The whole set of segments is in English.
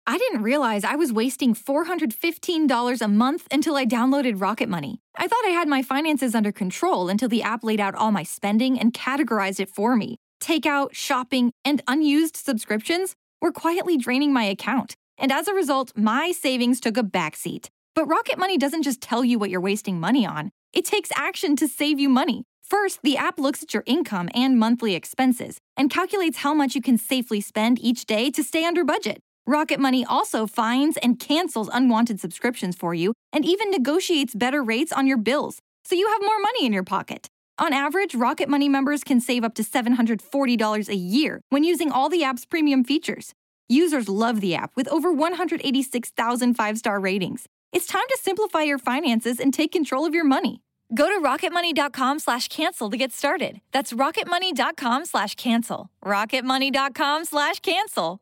I didn't realize I was wasting $415 a month until I downloaded Rocket Money. I thought I had my finances under control until the app laid out all my spending and categorized it for me. Takeout, shopping, and unused subscriptions were quietly draining my account. And as a result, my savings took a backseat. But Rocket Money doesn't just tell you what you're wasting money on. It takes action to save you money. First, the app looks at your income and monthly expenses and calculates how much you can safely spend each day to stay under budget. Rocket Money also finds and cancels unwanted subscriptions for you and even negotiates better rates on your bills, so you have more money in your pocket. On average, Rocket Money members can save up to $740 a year when using all the app's premium features. Users love the app with over 186,000 five-star ratings. It's time to simplify your finances and take control of your money. Go to rocketmoney.com/cancel to get started. That's rocketmoney.com/cancel. rocketmoney.com/cancel.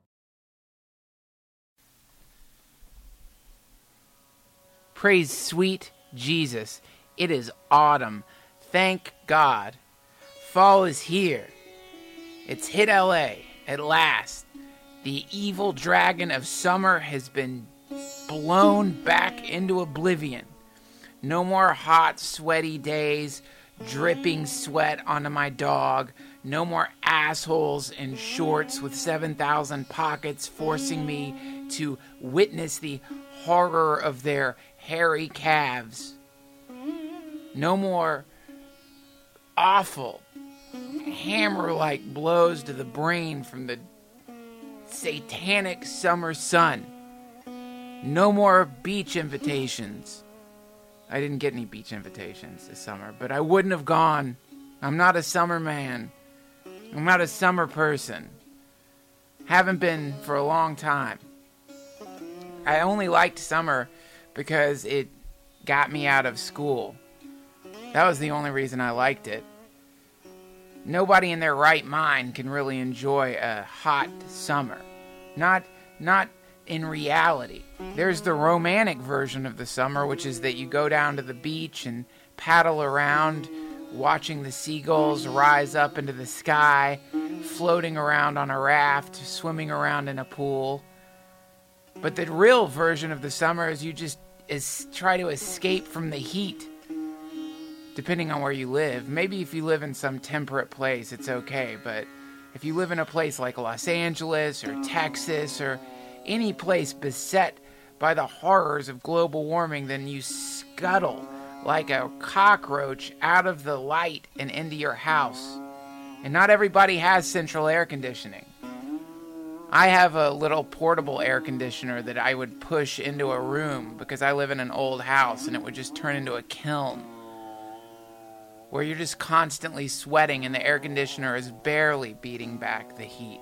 Praise sweet Jesus. It is autumn. Thank God. Fall is here. It's hit LA at last. The evil dragon of summer has been blown back into oblivion. No more hot, sweaty days, dripping sweat onto my dog. No more assholes in shorts with 7,000 pockets forcing me to witness the horror of their hairy calves. No more awful, hammer-like blows to the brain from the satanic summer sun. No more beach invitations. I didn't get any beach invitations this summer, but I wouldn't have gone. I'm not a summer man. I'm not a summer person. Haven't been for a long time. I only liked summer because it got me out of school. That was the only reason I liked it. Nobody in their right mind can really enjoy a hot summer. Not in reality. There's the romantic version of the summer, which is that you go down to the beach and paddle around, watching the seagulls rise up into the sky, floating around on a raft, swimming around in a pool. But the real version of the summer is you just try to escape from the heat, depending on where you live. Maybe if you live in some temperate place, it's okay, but if you live in a place like Los Angeles or Texas or any place beset by the horrors of global warming, then you scuttle like a cockroach out of the light and into your house. And not everybody has central air conditioning. I have a little portable air conditioner that I would push into a room because I live in an old house and it would just turn into a kiln where you're just constantly sweating and the air conditioner is barely beating back the heat.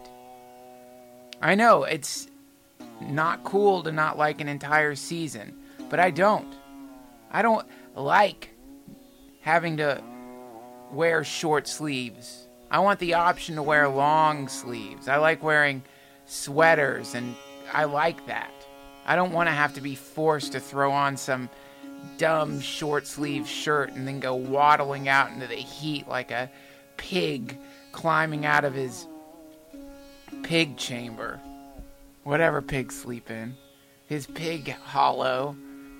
I know it's not cool to not like an entire season, but I don't. I don't like having to wear short sleeves. I want the option to wear long sleeves. I like wearing sweaters, and I like that. I don't want to have to be forced to throw on some dumb short sleeve shirt and then go waddling out into the heat like a pig climbing out of his pig chamber. Whatever pigs sleep in. His pig hollow.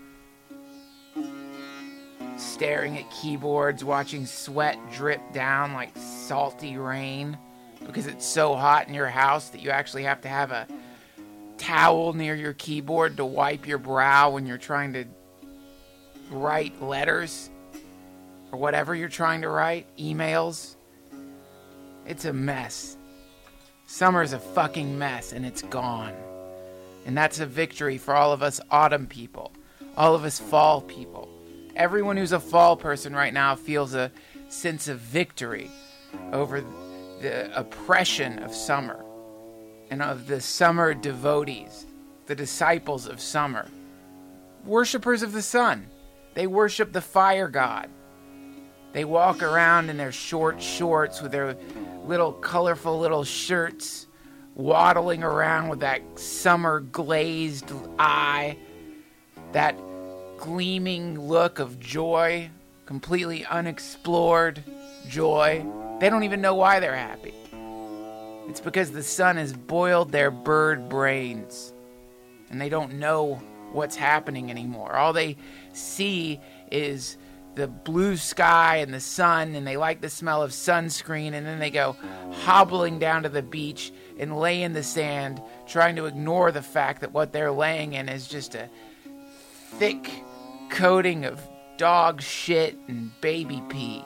Staring at keyboards, watching sweat drip down like salty rain because it's so hot in your house that you actually have to have a towel near your keyboard to wipe your brow when you're trying to write letters or whatever you're trying to write, emails. It's a mess. Summer's a fucking mess and it's gone. And that's a victory for all of us autumn people, all of us fall people. Everyone who's a fall person right now feels a sense of victory over the oppression of summer and of the summer devotees, the disciples of summer, worshipers of the sun. They worship the fire god. They walk around in their short shorts with their little colorful little shirts, waddling around with that summer glazed eye, that gleaming look of joy, completely unexplored joy. They don't even know why they're happy. It's because the sun has boiled their bird brains. and they don't know what's happening anymore. All they see is the blue sky and the sun, and they like the smell of sunscreen, and then they go hobbling down to the beach and lay in the sand, trying to ignore the fact that what they're laying in is just a thick coating of dog shit and baby pee.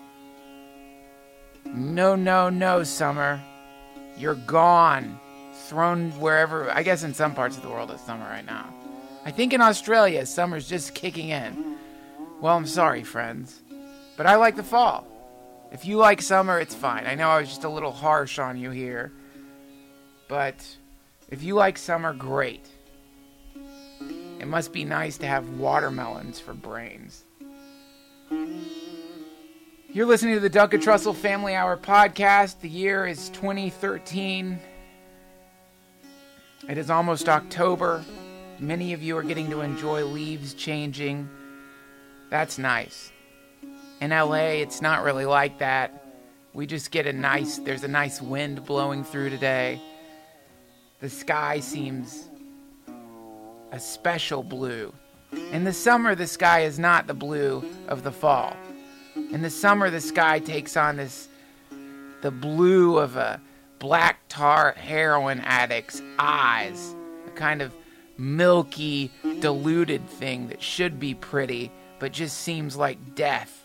No, no, no, summer. You're gone. Thrown wherever. I guess in some parts of the world it's summer right now. I think in Australia, summer's just kicking in. Well, I'm sorry, friends. But I like the fall. If you like summer, it's fine. I know I was just a little harsh on you here. But if you like summer, great. It must be nice to have watermelons for brains. You're listening to the Duncan Trussell Family Hour podcast. The year is 2013. It is almost October. Many of you are getting to enjoy leaves changing. That's nice. In LA, it's not really like that. We just get there's a nice wind blowing through today. The sky seems a special blue. In the summer, the sky is not the blue of the fall. In the summer, the sky takes on the blue of a black tar heroin addict's eyes. A kind of milky, diluted thing that should be pretty, but just seems like death.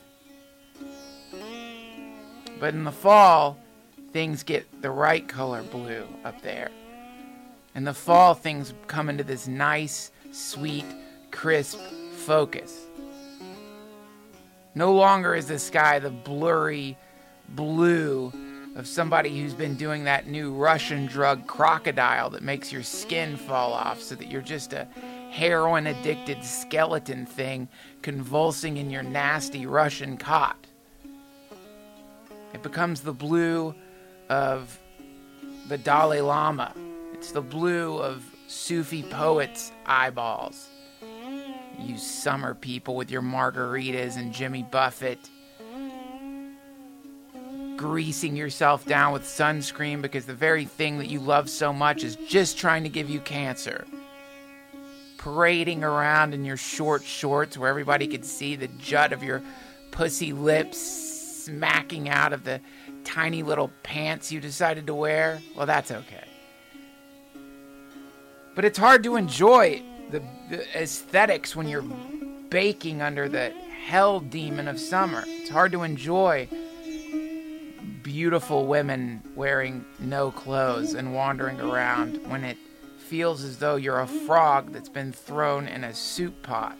But in the fall, things get the right color blue up there. In the fall, things come into this nice, sweet, crisp focus. No longer is the sky the blurry blue of somebody who's been doing that new Russian drug crocodile that makes your skin fall off so that you're just a heroin-addicted skeleton thing convulsing in your nasty Russian cot. It becomes the blue of the Dalai Lama. It's the blue of Sufi poets' eyeballs. You summer people with your margaritas and Jimmy Buffett, greasing yourself down with sunscreen because the very thing that you love so much is just trying to give you cancer. Parading around in your short shorts where everybody could see the jut of your pussy lips smacking out of the tiny little pants you decided to wear. Well, that's okay. But it's hard to enjoy the aesthetics when you're baking under the hell demon of summer. It's hard to enjoy beautiful women wearing no clothes and wandering around when it feels as though you're a frog that's been thrown in a soup pot.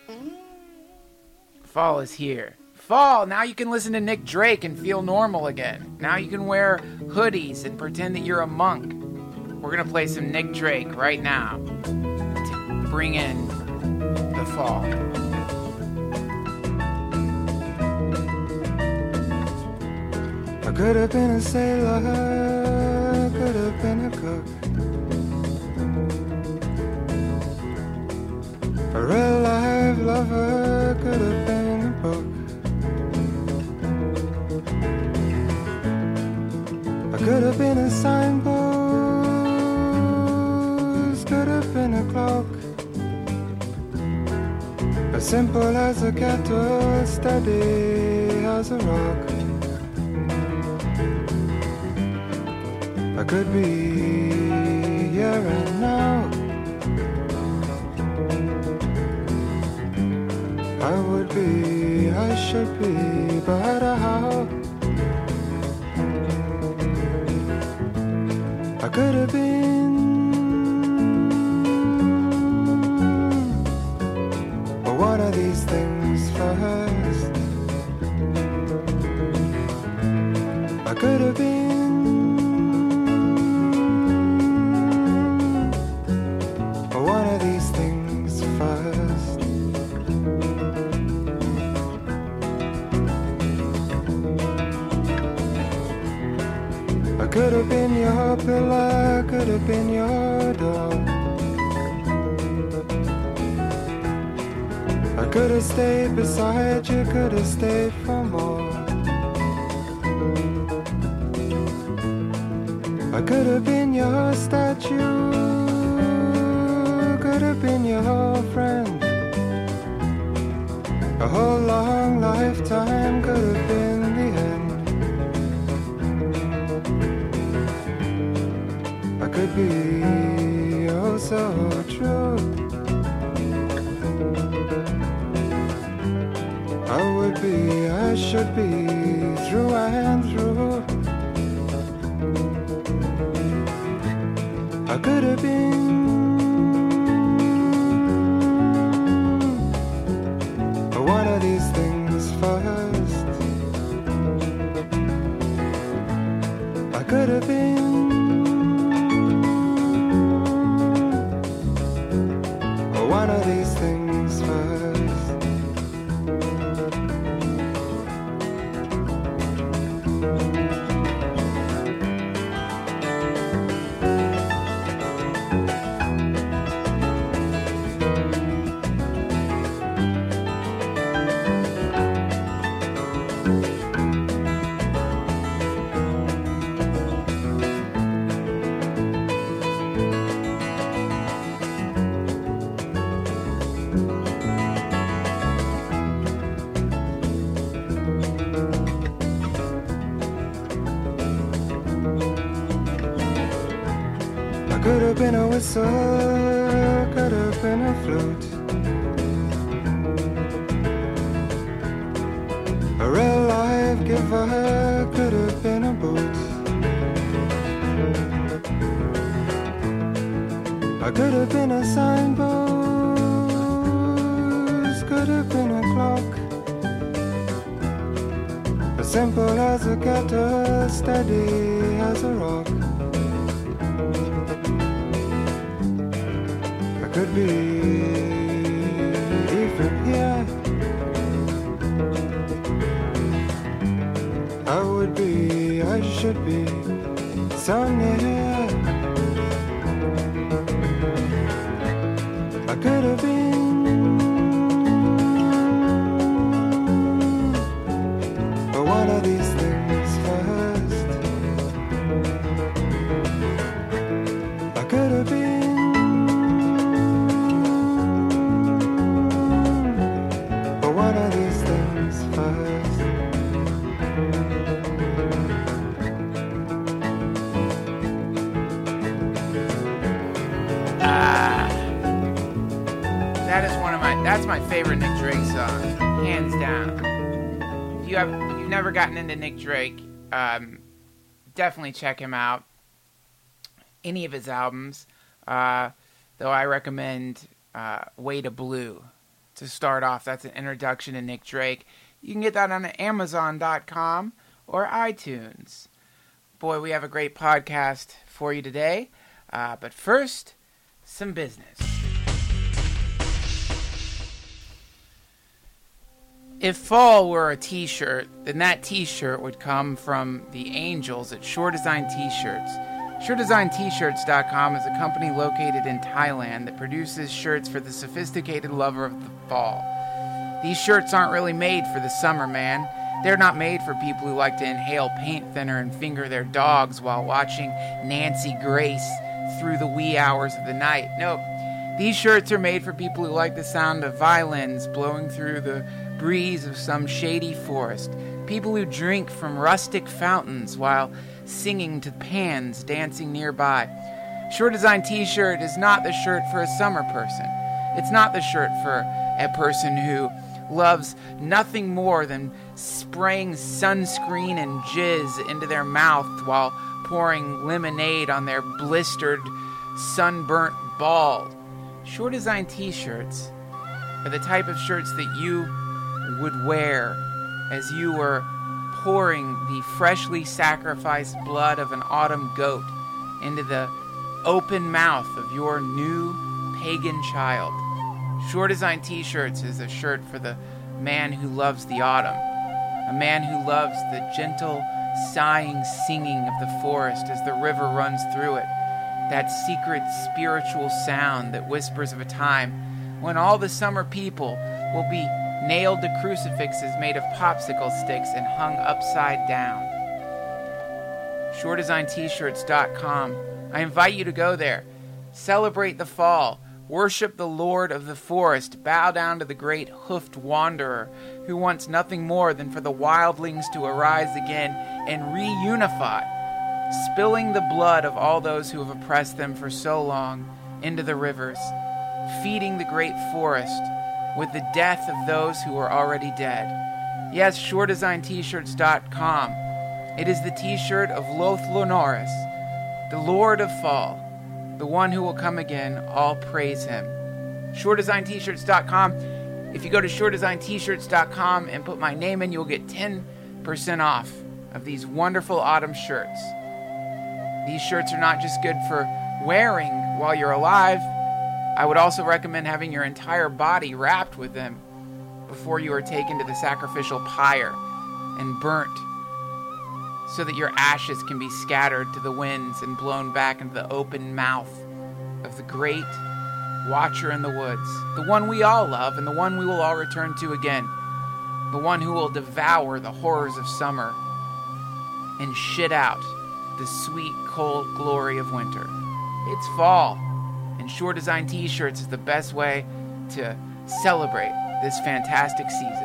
Fall is here. Fall! Now you can listen to Nick Drake and feel normal again. Now you can wear hoodies and pretend that you're a monk. We're gonna play some Nick Drake right now to bring in the fall. I could have been a sailor, could have been a cook, a real life lover, could have been a book. I could have been a signpost, could have been a cloak, as simple as a kettle, steady as a rock. I could be here and now. I would be, I should be, but how? I could have been, but one of these things first. I could have been, could have been your pillar, could have been your door. I could have stayed beside you, could have stayed for more. I could have been your statue, have been your friend. A whole long lifetime could have been the end. I could be oh so true. I would be, I should be, through and through. I could have been one of these things first. I could have been one of these things first. Could have been a whistle, could have been a flute, a real life giver, could have been a boot. I could have been a signpost, could have been a clock, as simple as a kettle, steady as a rock. Could be even here. I would be, I should be so near. I could have been one of these things first. I could have been one of these things first. That's my favorite Nick Drake song, hands down. If you've never gotten into Nick Drake, definitely check him out. Any of his albums, though I recommend Way to Blue to start off. That's an introduction to Nick Drake. You can get that on Amazon.com or iTunes. Boy, we have a great podcast for you today. But first, some business. If fall were a t-shirt, then that t-shirt would come from the angels at Shore Design T-Shirts. ShoreDesignT-Shirts.com is a company located in Thailand that produces shirts for the sophisticated lover of the fall. These shirts aren't really made for the summer, man. They're not made for people who like to inhale paint thinner and finger their dogs while watching Nancy Grace through the wee hours of the night. No, these shirts are made for people who like the sound of violins blowing through the breeze of some shady forest. People who drink from rustic fountains while singing to pans dancing nearby. Shore Design T-shirt is not the shirt for a summer person. It's not the shirt for a person who loves nothing more than spraying sunscreen and jizz into their mouth while pouring lemonade on their blistered, sunburnt bald. Shore Design T-shirts are the type of shirts that you would wear as you were pouring the freshly sacrificed blood of an autumn goat into the open mouth of your new pagan child. Shore Design T-shirts is a shirt for the man who loves the autumn, a man who loves the gentle, sighing singing of the forest as the river runs through it, that secret spiritual sound that whispers of a time when all the summer people will be nailed to crucifixes made of popsicle sticks and hung upside down. ShoreDesignT-Shirts.com. I invite you to go there. Celebrate the fall. Worship the Lord of the forest. Bow down to the great hoofed wanderer who wants nothing more than for the wildlings to arise again and reunify, spilling the blood of all those who have oppressed them for so long into the rivers, feeding the great forest with the death of those who are already dead. Yes, ShoreDesignT-shirts.com. It is the t-shirt of Lothlornoris, the Lord of Fall, the one who will come again. All praise him. ShoreDesignT-shirts.com. If you go to ShoreDesignT-shirts.com and put my name in, you'll get 10% off of these wonderful autumn shirts. These shirts are not just good for wearing while you're alive. I would also recommend having your entire body wrapped with them before you are taken to the sacrificial pyre and burnt, so that your ashes can be scattered to the winds and blown back into the open mouth of the great watcher in the woods, the one we all love and the one we will all return to again, the one who will devour the horrors of summer and shit out the sweet, cold glory of winter. It's fall, and Shore Design T-shirts is the best way to celebrate this fantastic season.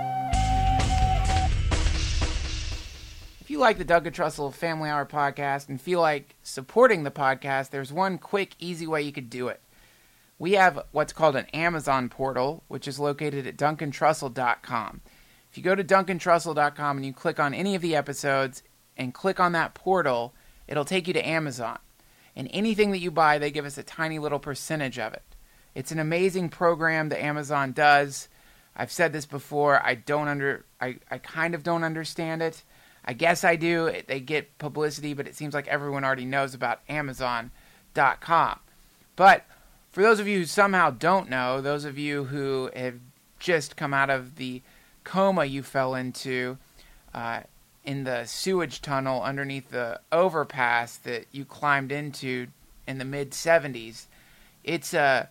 If you like the Duncan Trussell Family Hour podcast and feel like supporting the podcast, there's one quick, easy way you could do it. We have what's called an Amazon portal, which is located at DuncanTrussell.com. If you go to DuncanTrussell.com and you click on any of the episodes and click on that portal, it'll take you to Amazon. And anything that you buy, they give us a tiny little percentage of it. It's an amazing program that Amazon does. I've said this before. I kind of don't understand it. I guess I do. They get publicity, but it seems like everyone already knows about Amazon.com. But for those of you who somehow don't know, those of you who have just come out of the coma you fell into in the sewage tunnel underneath the overpass that you climbed into in the mid-'70s, it's a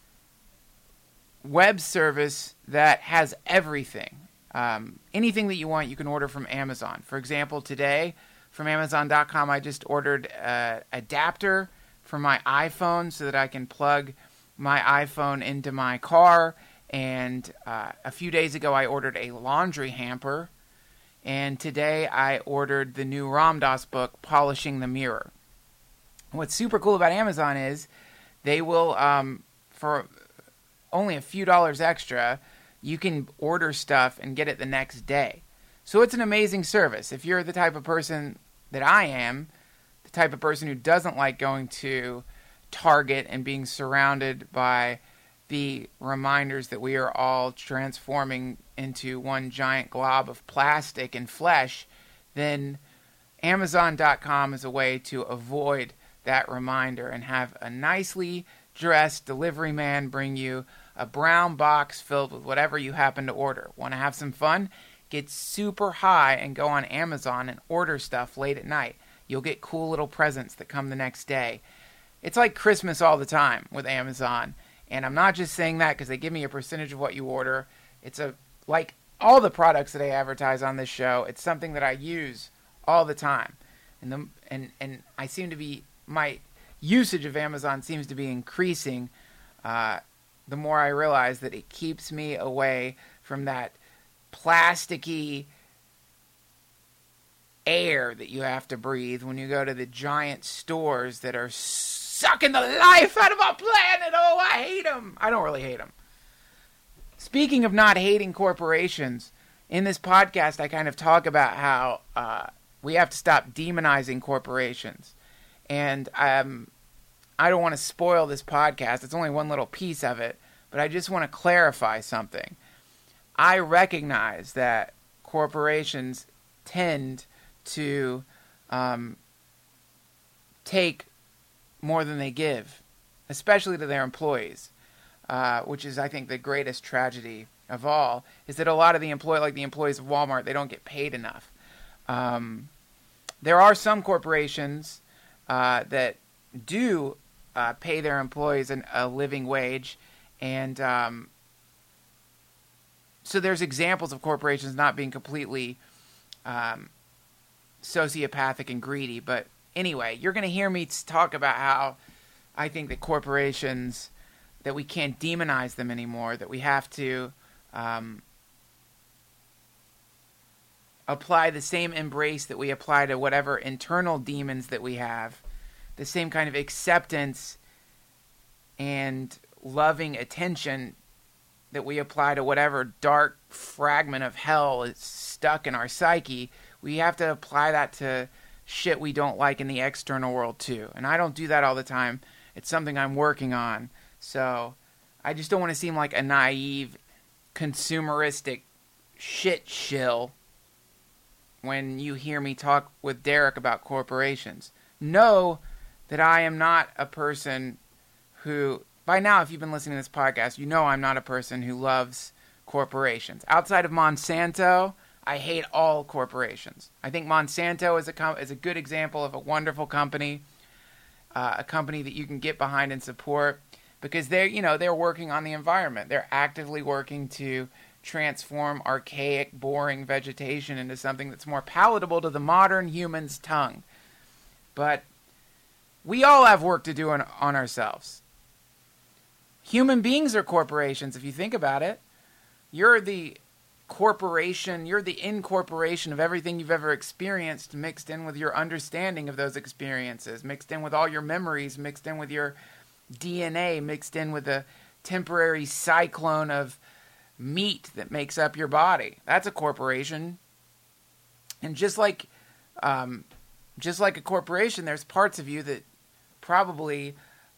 web service that has everything. Anything that you want, you can order from Amazon. For example, today from Amazon.com, I just ordered an adapter for my iPhone so that I can plug my iPhone into my car. And a few days ago, I ordered a laundry hamper. And today, I ordered the new Ram Dass book, Polishing the Mirror. What's super cool about Amazon is they will, for only a few dollars extra, you can order stuff and get it the next day. So it's an amazing service. If you're the type of person that I am, the type of person who doesn't like going to Target and being surrounded by the reminders that we are all transforming into one giant glob of plastic and flesh, then Amazon.com is a way to avoid that reminder and have a nicely dressed delivery man bring you a brown box filled with whatever you happen to order. Want to have some fun? Get super high and go on Amazon and order stuff late at night. You'll get cool little presents that come the next day. It's like Christmas all the time with Amazon. And I'm not just saying that because they give me a percentage of what you order. It's like all the products that I advertise on this show, it's something that I use all the time. And I seem to be, my usage of Amazon seems to be increasing the more I realize that it keeps me away from that plasticky air that you have to breathe when you go to the giant stores that are sucking the life out of our planet. Oh, I hate them. I don't really hate them. Speaking of not hating corporations, in this podcast I kind of talk about how we have to stop demonizing corporations. And I don't want to spoil this podcast. It's only one little piece of it, but I just want to clarify something. I recognize that corporations tend to take more than they give, especially to their employees, which is, I think, the greatest tragedy of all, is that a lot of the employees of Walmart, they don't get paid enough. There are some corporations that do pay their employees a living wage, and so there's examples of corporations not being completely sociopathic and greedy. But anyway, you're going to hear me talk about how I think that corporations that we can't demonize them anymore, that we have to apply the same embrace that we apply to whatever internal demons that we have, the same kind of acceptance and loving attention that we apply to whatever dark fragment of hell is stuck in our psyche. We have to apply that to shit we don't like in the external world too. And I don't do that all the time. It's something I'm working on. So I just don't want to seem like a naive, consumeristic shit shill when you hear me talk with Derek about corporations. Know that I am not a person who, by now if you've been listening to this podcast, you know I'm not a person who loves corporations. Outside of Monsanto, I hate all corporations. I think Monsanto is a good example of a wonderful company, a company that you can get behind and support, because they're working on the environment. They're actively working to transform archaic, boring vegetation into something that's more palatable to the modern human's tongue. But we all have work to do on ourselves. Human beings are corporations, if you think about it. You're the corporation, you're the incorporation of everything you've ever experienced, mixed in with your understanding of those experiences, mixed in with all your memories, mixed in with your DNA, mixed in with the temporary cyclone of meat that makes up your body. That's a corporation. And just like a corporation, there's parts of you that probably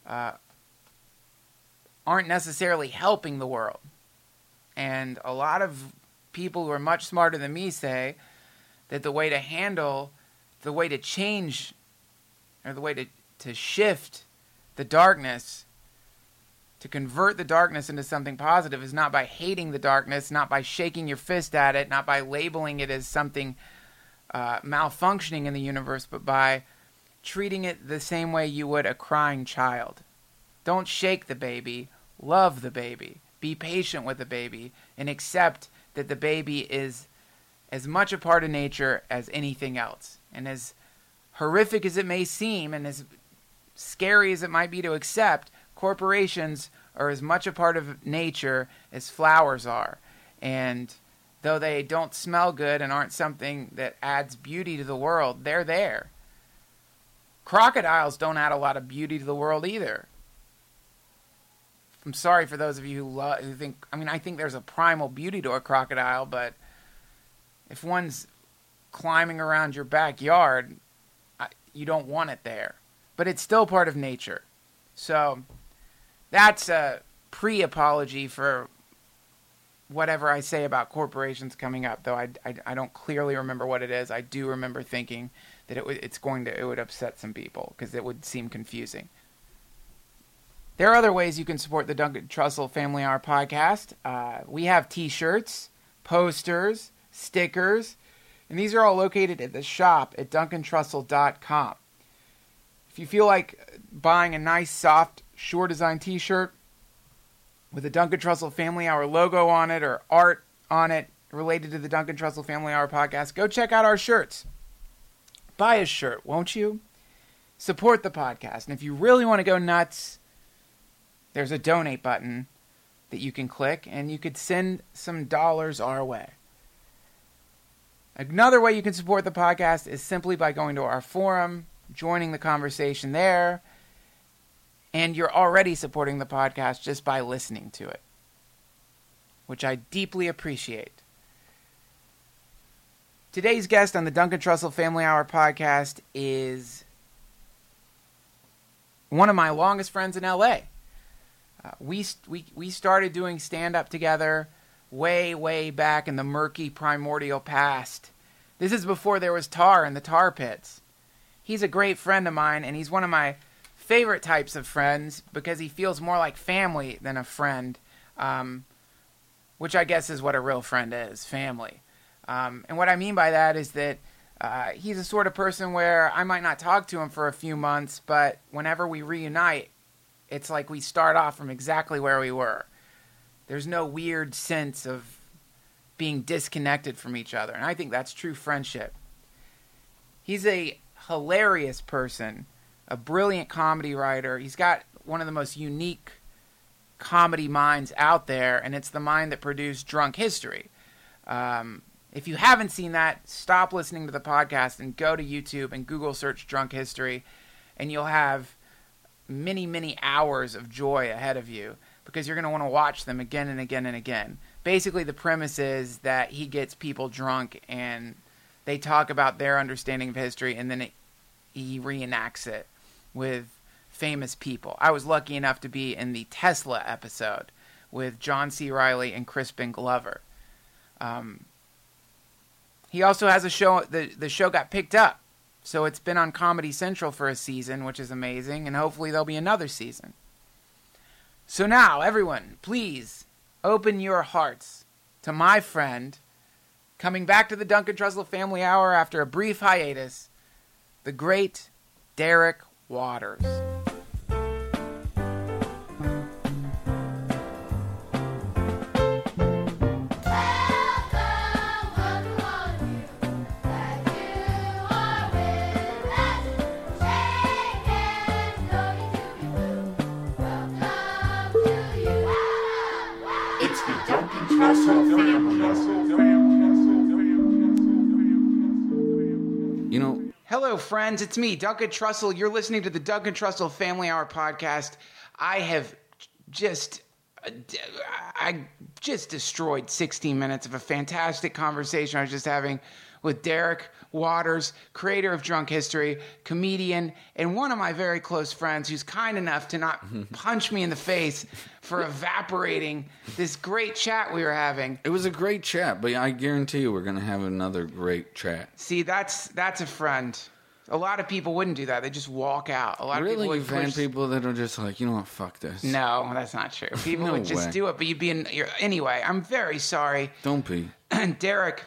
aren't necessarily helping the world. And a lot of people who are much smarter than me say that the way to change, or the way to shift the darkness, to convert the darkness into something positive, is not by hating the darkness, not by shaking your fist at it, not by labeling it as something malfunctioning in the universe, but by treating it the same way you would a crying child. Don't shake the baby, love the baby, be patient with the baby, and accept that the baby is as much a part of nature as anything else. And as horrific as it may seem, and as scary as it might be to accept, corporations are as much a part of nature as flowers are. And though they don't smell good and aren't something that adds beauty to the world, they're there. Crocodiles don't add a lot of beauty to the world either. I'm sorry for those of you who think, I think there's a primal beauty to a crocodile, but if one's climbing around your backyard, you don't want it there. But it's still part of nature. So that's a pre-apology for whatever I say about corporations coming up, though I don't clearly remember what it is. I do remember thinking that it would upset some people because it would seem confusing. There are other ways you can support the Duncan Trussell Family Hour podcast. We have t-shirts, posters, stickers, and these are all located at the shop at duncantrussell.com. If you feel like buying a nice, soft, Shore Design t-shirt with a Duncan Trussell Family Hour logo on it or art on it related to the Duncan Trussell Family Hour podcast, go check out our shirts. Buy a shirt, won't you? Support the podcast. And if you really want to go nuts, there's a donate button that you can click, and you could send some dollars our way. Another way you can support the podcast is simply by going to our forum, joining the conversation there, and you're already supporting the podcast just by listening to it, which I deeply appreciate. Today's guest on the Duncan Trussell Family Hour podcast is one of my longest friends in LA. We started doing stand-up together way back in the murky primordial past. This is before there was tar in the tar pits. He's a great friend of mine, and he's one of my favorite types of friends because he feels more like family than a friend, which I guess is what a real friend is, family. And what I mean by that is that he's the sort of person where I might not talk to him for a few months, but whenever we reunite, it's like we start off from exactly where we were. There's no weird sense of being disconnected from each other, and I think that's true friendship. He's a hilarious person, a brilliant comedy writer. He's got one of the most unique comedy minds out there, and it's the mind that produced Drunk History. If you haven't seen that, stop listening to the podcast and go to YouTube and Google search Drunk History, and you'll have many, many hours of joy ahead of you because you're going to want to watch them again and again and again. Basically, the premise is that he gets people drunk and they talk about their understanding of history, and then he reenacts it with famous people. I was lucky enough to be in the Tesla episode with John C. Reilly and Crispin Glover. He also has a show. The show got picked up, so it's been on Comedy Central for a season, which is amazing, and hopefully there'll be another season. So now, everyone, please open your hearts to my friend, coming back to the Duncan Trussell Family Hour after a brief hiatus, the great Derek Waters. Hello, friends. It's me, Duncan Trussell. You're listening to the Duncan Trussell Family Hour podcast. I just destroyed 16 minutes of a fantastic conversation I was just having with Derek Waters, creator of Drunk History, comedian, and one of my very close friends who's kind enough to not punch me in the face for evaporating this great chat we were having. It was a great chat, but I guarantee you we're going to have another great chat. See, that's a friend. A lot of people wouldn't do that. They just walk out. A lot of people would You've had people that are just like, you know what, fuck this. No, that's not true. People would just do it, but you'd be in... Anyway, I'm very sorry. Don't be. Derek...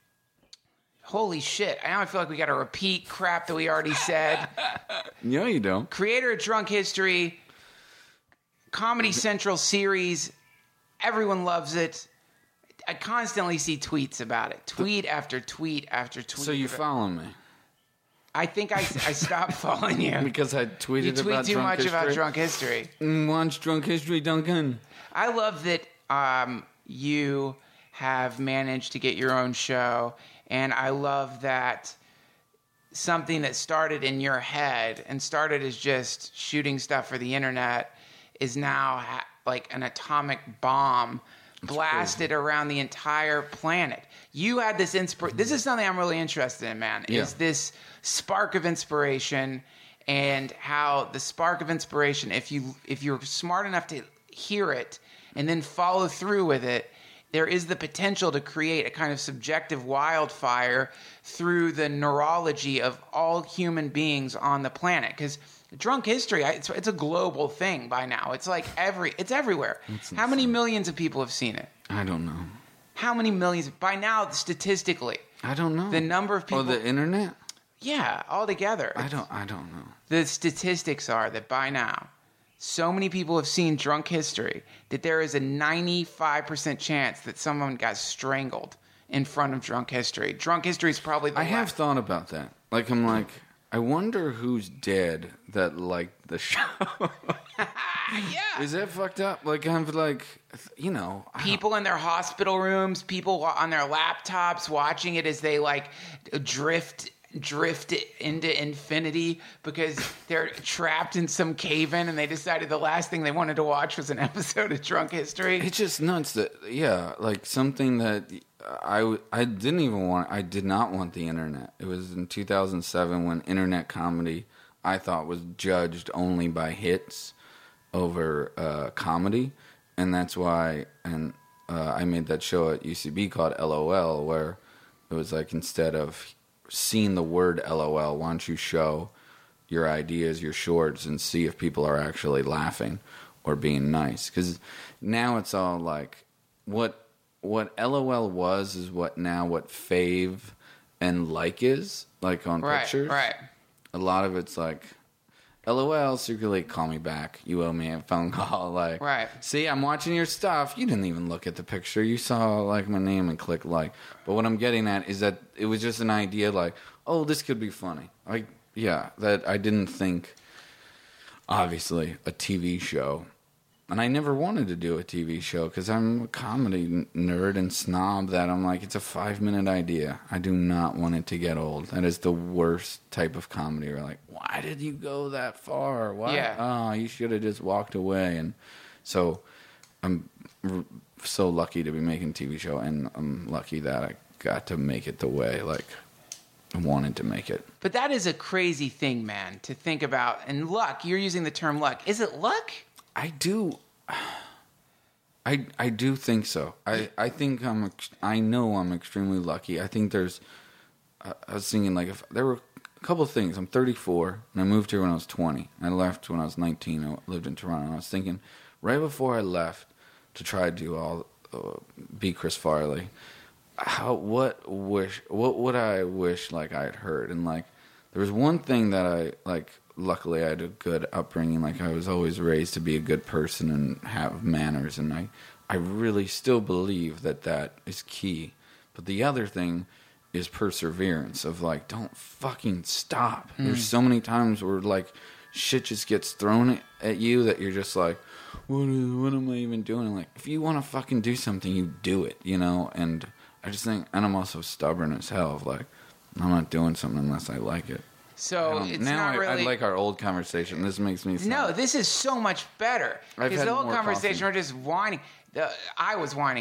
Holy shit. Now I feel like we got to repeat crap that we already said. No, you don't. Creator of Drunk History, Comedy Central series. Everyone loves it. I constantly see tweets about it. Tweet after tweet after tweet. So you follow me? I think I stopped following you. Because I tweeted about Drunk History? You tweet too much about Drunk History. Watch Drunk History, Duncan. I love that you have managed to get your own show. And I love that something that started in your head and started as just shooting stuff for the internet is now like an atomic bomb blasted around the entire planet. You had this This is something I'm really interested in, man. Yeah. Is this spark of inspiration and how the spark of inspiration, if you're smart enough to hear it and then follow through with it, there is the potential to create a kind of subjective wildfire through the neurology of all human beings on the planet. Because Drunk History, it's a global thing by now. It's like it's everywhere. How many millions of people have seen it? I don't know. How many millions? By now, statistically. I don't know. The number of people. Oh, the internet? Yeah, altogether. I don't know. The statistics are that by now, so many people have seen Drunk History that there is a 95% chance that someone got strangled in front of Drunk History. Drunk History is probably the I have thought about that. Like, I'm like, I wonder who's dead that liked the show. Yeah. Is that fucked up? Like, I'm like, you know. People in their hospital rooms, people on their laptops watching it as they, like, drift it into infinity because they're trapped in some cave-in and they decided the last thing they wanted to watch was an episode of Drunk History. It's just nuts that, yeah, like something that I did not want the internet. It was in 2007 when internet comedy, I thought, was judged only by hits over comedy. And that's why I made that show at UCB called LOL, where it was like, instead of seeing the word LOL, why don't you show your ideas, your shorts, and see if people are actually laughing or being nice? Because now it's all like, what LOL was is what fave and like is, like on pictures. Right. A lot of it's like, LOL, secretly call me back. You owe me a phone call. Like, right. See, I'm watching your stuff. You didn't even look at the picture. You saw like my name and click like. But what I'm getting at is that it was just an idea like, oh, this could be funny. Like, yeah, that I didn't think, obviously, a TV show And I never wanted to do a TV show because I'm a comedy nerd and snob that I'm like, it's a 5-minute idea. I do not want it to get old. That is the worst type of comedy. You're like, why did you go that far? Why? Yeah. Oh, you should have just walked away. And so I'm so lucky to be making a TV show, and I'm lucky that I got to make it the way like I wanted to make it. But that is a crazy thing, man, to think about. And luck, you're using the term luck. Is it luck? I do think so. I think I know I'm extremely lucky. I think there's I was thinking like if there were a couple of things. I'm 34 and I moved here when I was 20. I left when I was 19. I lived in Toronto. And I was thinking right before I left to try to do be Chris Farley. What would I wish like I had heard? And like there was one thing that I like. Luckily, I had a good upbringing. Like, I was always raised to be a good person and have manners. And I really still believe that is key. But the other thing is perseverance of, like, don't fucking stop. There's so many times where, like, shit just gets thrown at you that you're just like, what am I even doing? Like, if you want to fucking do something, you do it, you know? And I just think, and I'm also stubborn as hell of, like, I'm not doing something unless I like it. So it's now not really. I like our old conversation. This makes me sound... No, this is so much better. Because the old conversation, we're just whining. I was whining.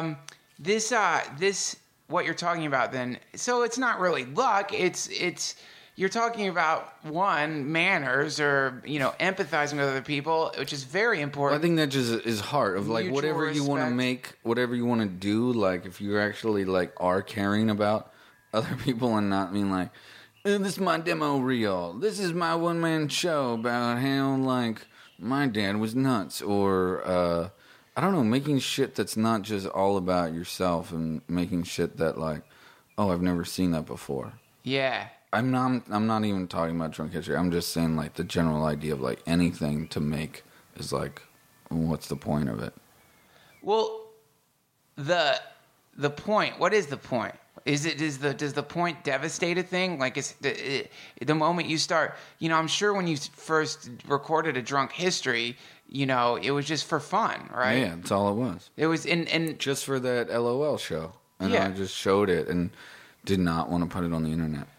This what you're talking about then. So it's not really luck. It's you're talking about manners or empathizing with other people, which is very important. Well, I think that just is heart of like Mutual whatever you want to respect. make, whatever you want to do. Like if you actually like are caring about other people and not being like. This is my demo reel. This is my one-man show about how, like, my dad was nuts. Or, I don't know, making shit that's not just all about yourself and making shit that, like, oh, I've never seen that before. Yeah. I'm not even talking about Drunk History. I'm just saying, like, the general idea of, like, anything to make is, like, what's the point of it? Well, the point, what is the point? Does the point devastate a thing? Like, it's the moment you start, I'm sure when you first recorded a Drunk History, it was just for fun, right? Yeah, that's all it was. It was in just for that LOL show. And yeah. I just showed it and did not want to put it on the internet.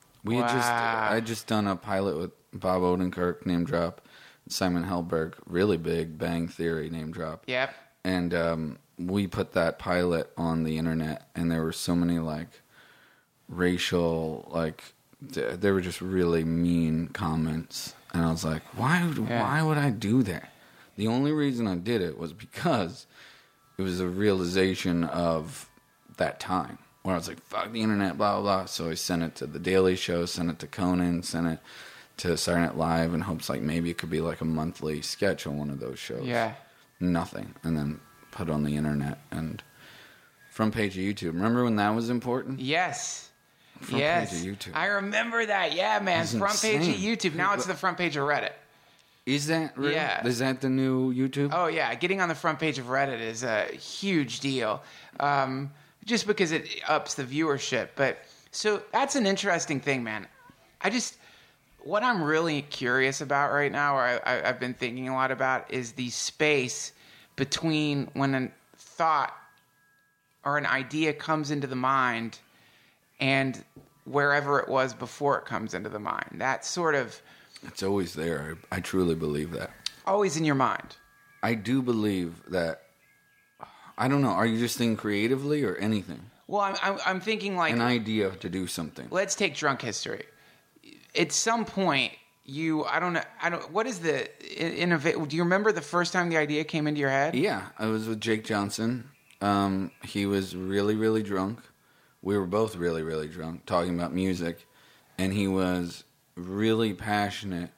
I just done a pilot with Bob Odenkirk, name drop, Simon Helberg, really big, Bang Theory, name drop. Yep. And we put that pilot on the internet, and there were so many, like, racial, like, there were just really mean comments. And I was like, why would I do that? The only reason I did it was because it was a realization of that time where I was like, fuck the internet, blah, blah, blah. So I sent it to The Daily Show, sent it to Conan, sent it to Saturday Night Live in hopes, like, maybe it could be, like, a monthly sketch on one of those shows. Yeah. Nothing. And then put on the internet and front page of YouTube. Remember when that was important? Yes. Front page of YouTube. I remember that. Yeah, man. It's Front page of insane. YouTube. Now it's the front page of Reddit. Is that real? Yeah. Is that the new YouTube? Oh, yeah. Getting on the front page of Reddit is a huge deal. Just because it ups the viewership. But so that's an interesting thing, man. What I'm really curious about right now, or I've been thinking a lot about, is the space between when a thought or an idea comes into the mind and wherever it was before it comes into the mind. That sort of... It's always there. I truly believe that. Always in your mind. I do believe that... I don't know. Are you just thinking creatively or anything? Well, I'm thinking like... An idea to do something. Let's take Drunk History. At some point... what is the do you remember the first time the idea came into your head? Yeah, I was with Jake Johnson. He was really, really drunk. We were both really, really drunk, talking about music. And he was really passionate,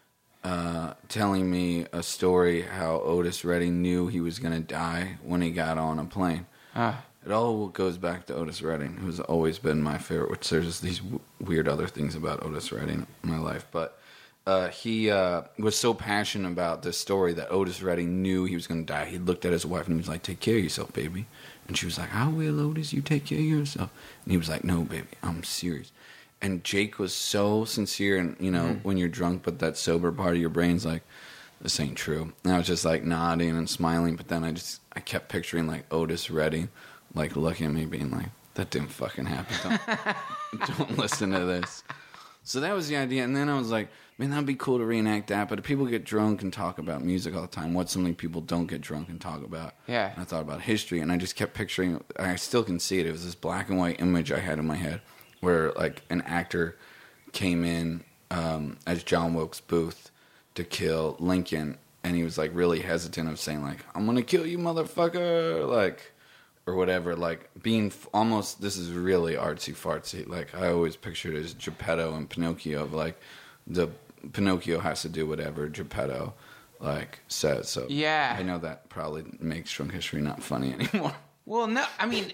telling me a story how Otis Redding knew he was going to die when he got on a plane. It all goes back to Otis Redding, who's always been my favorite, which there's these weird other things about Otis Redding in my life. But he was so passionate about this story that Otis Redding knew he was going to die. He looked at his wife and he was like, take care of yourself, baby. And she was like, I will, Otis, you take care of yourself. And he was like, no, baby, I'm serious. And Jake was so sincere, and, when you're drunk, but that sober part of your brain's like, this ain't true. And I was just like nodding and smiling, but then I kept picturing like Otis Redding, like looking at me being like, that didn't fucking happen. Don't listen to this. So that was the idea. And then I was like, man, that'd be cool to reenact that. But if people get drunk and talk about music all the time, what's something people don't get drunk and talk about? Yeah. And I thought about history, and I just kept picturing, I still can see it. It was this black and white image I had in my head where like an actor came in as John Wilkes Booth to kill Lincoln. And he was like really hesitant of saying like, I'm going to kill you, motherfucker. Like, or whatever, like being almost, this is really artsy fartsy. Like I always pictured it as Geppetto and Pinocchio, of like the Pinocchio has to do whatever Geppetto like says. So yeah, I know that probably makes Drunk History not funny anymore. Well, no, I mean,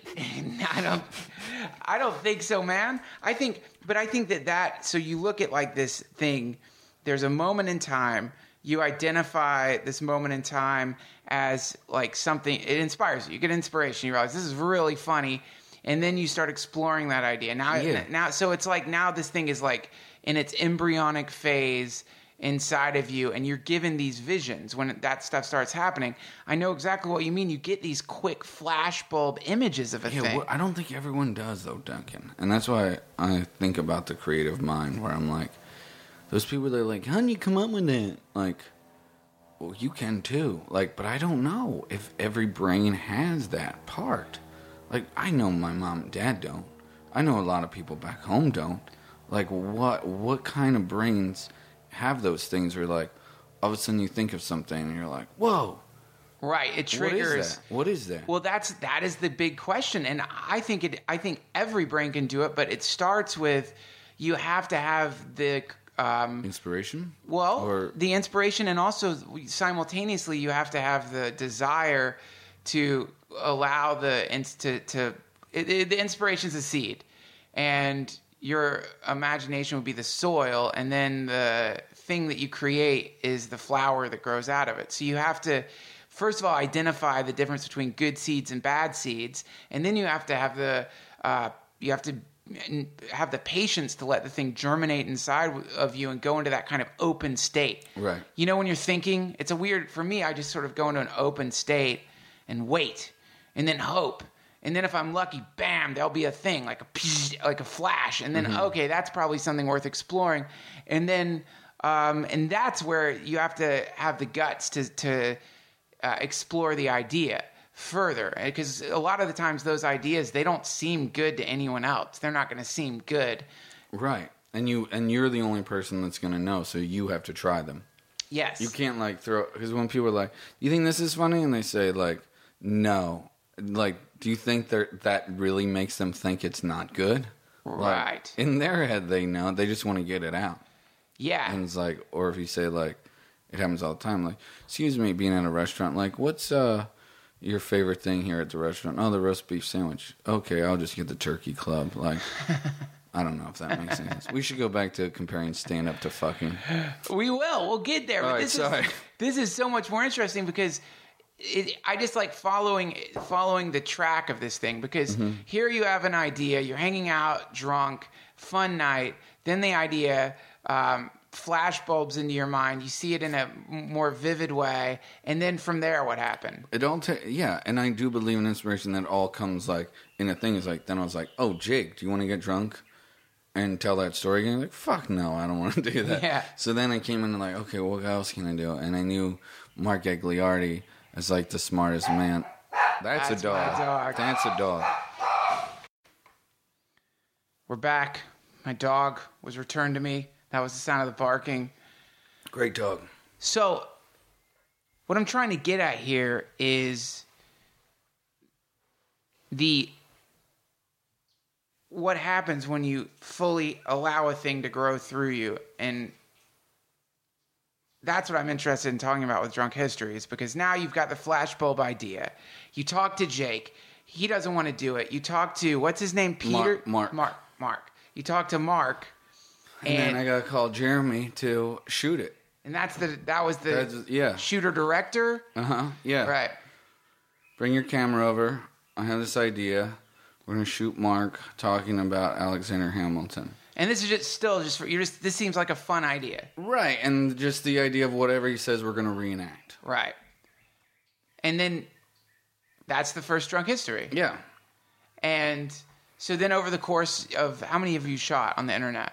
I don't think so, man. I think that so you look at like this thing. There's a moment in time. You identify this moment in time as like something, it inspires you. You get inspiration. You realize this is really funny. And then you start exploring that idea. Now, so it's like now this thing is like in its embryonic phase inside of you, and you're given these visions when that stuff starts happening. I know exactly what you mean. You get these quick flashbulb images of a thing. Well, I don't think everyone does, though, Duncan. And that's why I think about the creative mind, where I'm like, those people that are like, how'd you come up with that? Like, well, you can too. Like, but I don't know if every brain has that part. Like, I know my mom and dad don't. I know a lot of people back home don't. Like, what kind of brains have those things where, like, all of a sudden you think of something and you're like, whoa. Right, it triggers. What is that? Well, that is the big question, and I think every brain can do it, but it starts with you have to have the inspiration? Well, or the inspiration, and also simultaneously you have to have the desire to allow the inspiration is a seed, and your imagination would be the soil, and then the thing that you create is the flower that grows out of it. So you have to, first of all, identify the difference between good seeds and bad seeds, and then you have to have the patience to let the thing germinate inside of you and go into that kind of open state. Right. You know, when you're thinking, it's a weird, for me, I just sort of go into an open state and wait, and then hope. And then if I'm lucky, bam, there'll be a thing, like a flash. And then, okay, that's probably something worth exploring. And then, and that's where you have to have the guts to explore the idea further. Because a lot of the times those ideas, they don't seem good to anyone else. They're not going to seem good. Right. And you're the only person that's going to know, so you have to try them. Yes. You can't, like, because when people are like, you think this is funny? And they say, like, no. Like, do you think that really makes them think it's not good? Right. Like, in their head, they know. They just want to get it out. Yeah. And it's like, or if you say, like, it happens all the time, like, excuse me, being at a restaurant, like, what's your favorite thing here at the restaurant? Oh, the roast beef sandwich. Okay, I'll just get the turkey club. Like, I don't know if that makes sense. We should go back to comparing stand-up to fucking. We will. We'll get there. All but right, this is so much more interesting because I just like following the track of this thing, because here you have an idea, you're hanging out, drunk, fun night, then the idea flash bulbs into your mind, you see it in a more vivid way, and then from there, what happened? It all and I do believe in inspiration that all comes like in a thing. Is like, then I was like, oh, Jake, do you want to get drunk and tell that story again? Like, fuck no, I don't want to do that. Yeah. So then I came in and like, okay, what else can I do? And I knew Mark Gagliardi as like the smartest man. That's a dog. My dog. That's a dog. We're back. My dog was returned to me. That was the sound of the barking. Great dog. So, what I'm trying to get at here is what happens when you fully allow a thing to grow through you. And that's what I'm interested in talking about with Drunk History, is because now you've got the flashbulb idea. You talk to Jake. He doesn't want to do it. You talk to, what's his name? Peter? Mark. Mark. You talk to Mark. And then I gotta call Jeremy to shoot it. And that was the shooter director? Yeah. Right. Bring your camera over. I have this idea. We're gonna shoot Mark talking about Alexander Hamilton. And this is this seems like a fun idea. Right, and just the idea of whatever he says we're going to reenact. Right. And then that's the first Drunk History. Yeah. And so then over the course of, how many have you shot on the internet?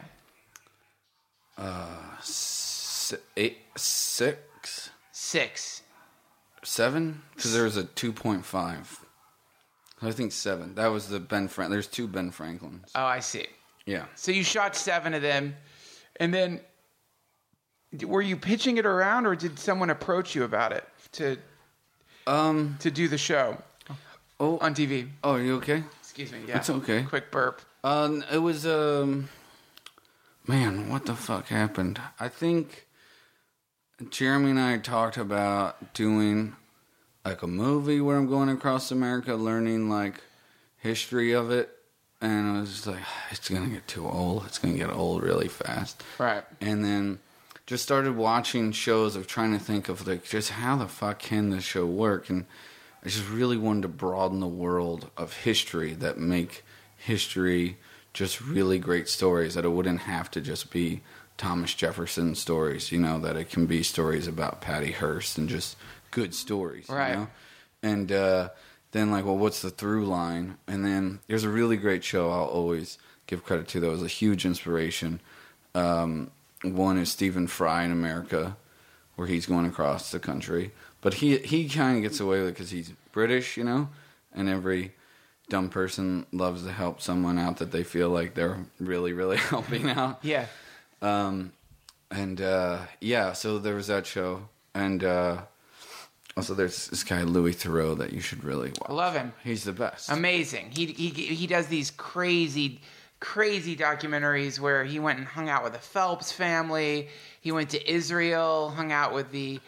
6. 6. 7? Because there was a 2.5. I think 7. That was the Ben Franklin. There's 2 Ben Franklins. Oh, I see. Yeah. So you shot 7 of them, and then were you pitching it around, or did someone approach you about it to do the show on TV? Oh, are you okay? Excuse me. Yeah. It's okay. Quick burp. It was man, what the fuck happened? I think Jeremy and I talked about doing like a movie where I'm going across America, learning like history of it. And I was just like, it's going to get too old. It's going to get old really fast. Right. And then just started watching shows of trying to think of like just how the fuck can this show work. And I just really wanted to broaden the world of history that make history just really great stories, that it wouldn't have to just be Thomas Jefferson stories, you know, that it can be stories about Patty Hearst and just good stories. Right. You know? And then like, well, what's the through line? And then there's a really great show I'll always give credit to that was a huge inspiration. One is Stephen Fry in America, where he's going across the country. But he kind of gets away with it because he's British, you know? And every dumb person loves to help someone out that they feel like they're really, really helping out. Yeah. So there was that show. And also there's this guy, Louis Theroux, that you should really watch. I love him. He's the best. Amazing. He does these crazy documentaries where he went and hung out with the Phelps family. He went to Israel, hung out with the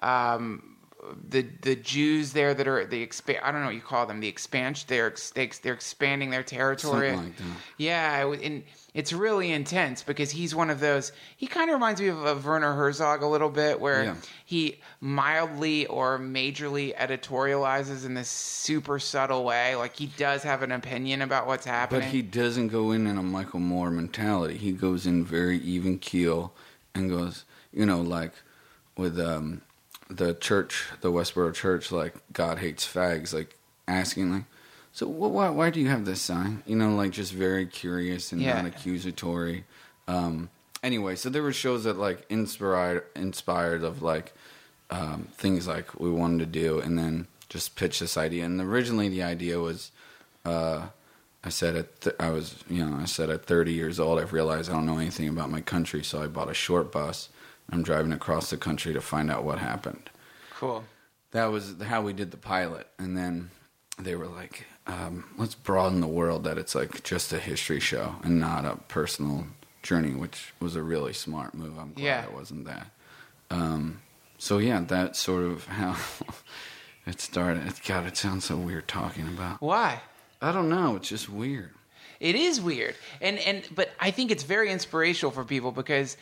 Jews there that are I don't know what you call them, the expansion. They're expanding their territory. Something like that. Yeah, and it's really intense because he's one of those. He kind of reminds me of Werner Herzog a little bit, where he mildly or majorly editorializes in this super subtle way. Like he does have an opinion about what's happening, but he doesn't go in a Michael Moore mentality. He goes in very even keel and goes, you know, like with the church, the Westboro Church, like God hates fags, like asking like, so why do you have this sign? You know, like just very curious and not accusatory. Anyway, so there were shows that like inspired of like things like we wanted to do, and then just pitch this idea. And originally the idea was, I said at 30 years old, I've realized I don't know anything about my country, so I bought a short bus. I'm driving across the country to find out what happened. Cool. That was how we did the pilot. And then they were like, let's broaden the world that it's like just a history show and not a personal journey, which was a really smart move. I'm glad it wasn't that. So yeah, that's sort of how it started. God, it sounds so weird talking about. Why? I don't know. It's just weird. It is weird. But I think it's very inspirational for people because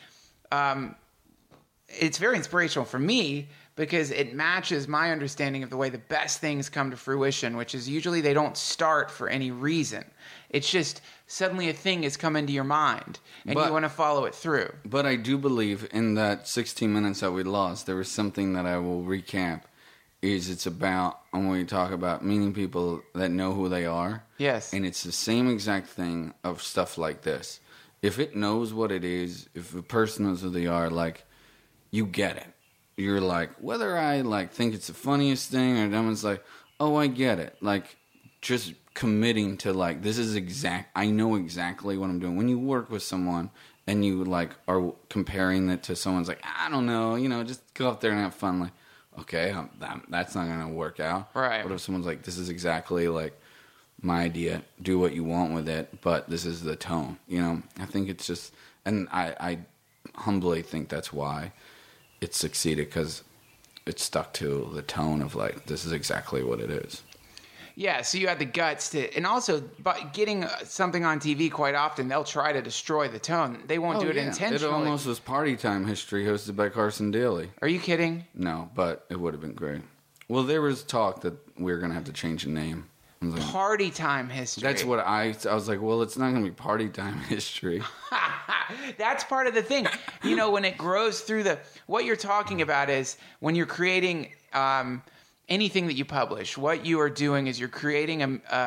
it's very inspirational for me because it matches my understanding of the way the best things come to fruition, which is usually they don't start for any reason. It's just suddenly a thing has come into your mind and you want to follow it through. But I do believe in that 16 minutes that we lost, there was something that I will recap. It's about, when we talk about meeting people that know who they are. Yes. And it's the same exact thing of stuff like this. If it knows what it is, if a person knows who they are, like, you get it. You're like, whether I like think it's the funniest thing or someone's like, oh, I get it. Like, just committing to like, this is I know exactly what I'm doing. When you work with someone and you like are comparing it to someone's like, I don't know, you know, just go up there and have fun. Like, okay, that's not going to work out. Right. What if someone's like, this is exactly like my idea. Do what you want with it, but this is the tone. You know, I think it's just, and I humbly think that's why it succeeded, because it stuck to the tone of like, this is exactly what it is. Yeah, so you had the guts to, and also by getting something on TV quite often, they'll try to destroy the tone. They won't do it intentionally. It almost was Party Time History hosted by Carson Daly. Are you kidding? No, but it would have been great. Well, there was talk that we were going to have to change the name. Like, Party Time History. That's what I was like, well, it's not going to be Party Time History. That's part of the thing. You know, when it grows through what you're talking about is when you're creating anything that you publish, what you are doing is you're creating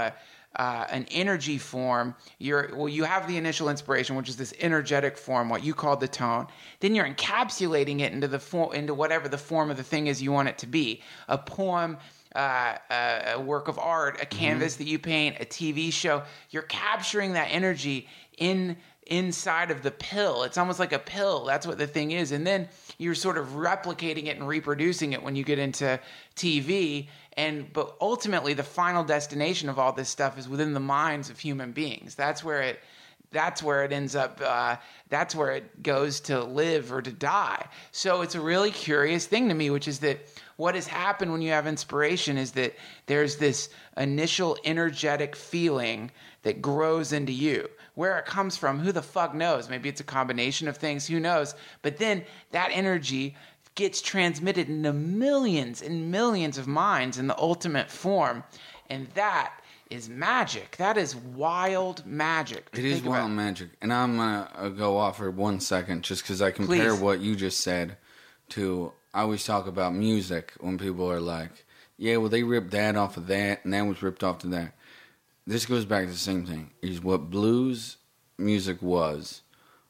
an energy form. You have the initial inspiration, which is this energetic form, what you call the tone. Then you're encapsulating it into whatever the form of the thing is you want it to be. A poem, a work of art, a canvas that you paint, a TV show. You're capturing that energy inside of the pill. It's almost like a pill. That's what the thing is. And then you're sort of replicating it and reproducing it when you get into TV. But ultimately, the final destination of all this stuff is within the minds of human beings. That's where it ends up. That's where it goes to live or to die. So it's a really curious thing to me, which is that what has happened when you have inspiration is that there's this initial energetic feeling that grows into you. Where it comes from, who the fuck knows? Maybe it's a combination of things, who knows? But then that energy gets transmitted into millions and millions of minds in the ultimate form. And that is magic. That is wild magic. It is wild magic. And I'm going to go off for 1 second just because I compare what you just said to, I always talk about music when people are like, yeah, well, they ripped that off of that and that was ripped off to that. This goes back to the same thing. Is what blues music was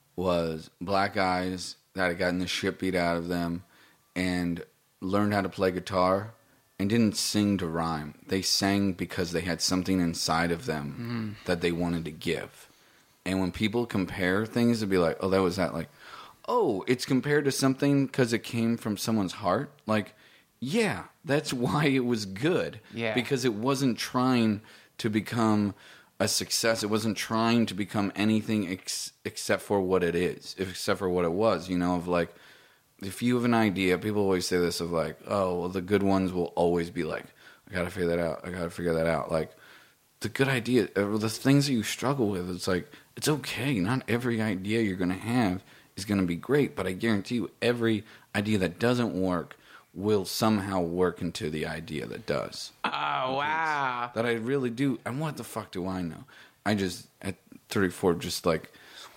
black guys that had gotten the shit beat out of them and learned how to play guitar and didn't sing to rhyme. They sang because they had something inside of them that they wanted to give. And when people compare things, they'll be like, oh, that was that. Like, oh, it's compared to something because it came from someone's heart. Like, yeah, that's why it was good. Yeah. Because it wasn't trying to become a success. It wasn't trying to become anything except for what it is, except for what it was, you know, of like, if you have an idea, people always say this of like, oh, well, the good ones will always be like, I got to figure that out. I got to figure that out. Like, the good idea, the things that you struggle with, it's like, it's okay. Not every idea you're going to have is going to be great, but I guarantee you every idea that doesn't work will somehow work into the idea that does. Oh, wow. That I really do. And what the fuck do I know? I just, at 34, just like,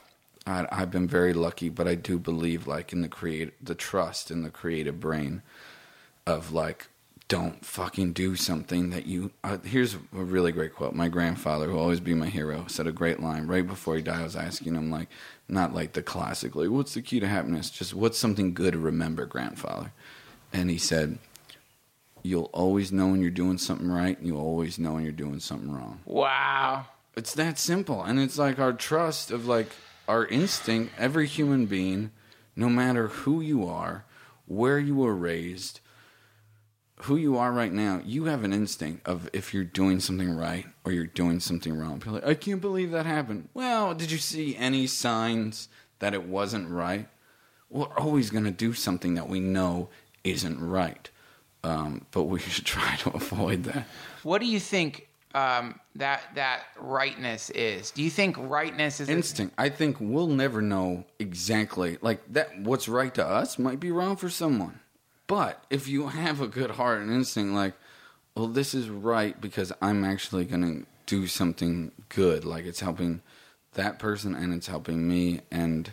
I've been very lucky, but I do believe like in the trust in the creative brain of like, don't fucking do something that you, here's a really great quote. My grandfather, who will always be my hero, said a great line right before he died. I was asking him like, not like the classic, like, what's the key to happiness? Just what's something good to remember, grandfather? And he said, you'll always know when you're doing something right, and you'll always know when you're doing something wrong. Wow. It's that simple. And it's like our trust of like our instinct, every human being, no matter who you are, where you were raised, who you are right now, you have an instinct of if you're doing something right or you're doing something wrong. People are like, I can't believe that happened. Well, did you see any signs that it wasn't right? We're always going to do something that we know isn't right, but we should try to avoid that. What do you think that rightness is? Do you think rightness is instinct? I think we'll never know exactly like that. What's right to us might be wrong for someone. But if you have a good heart and instinct, like, well, this is right because I'm actually going to do something good. Like it's helping that person and it's helping me, and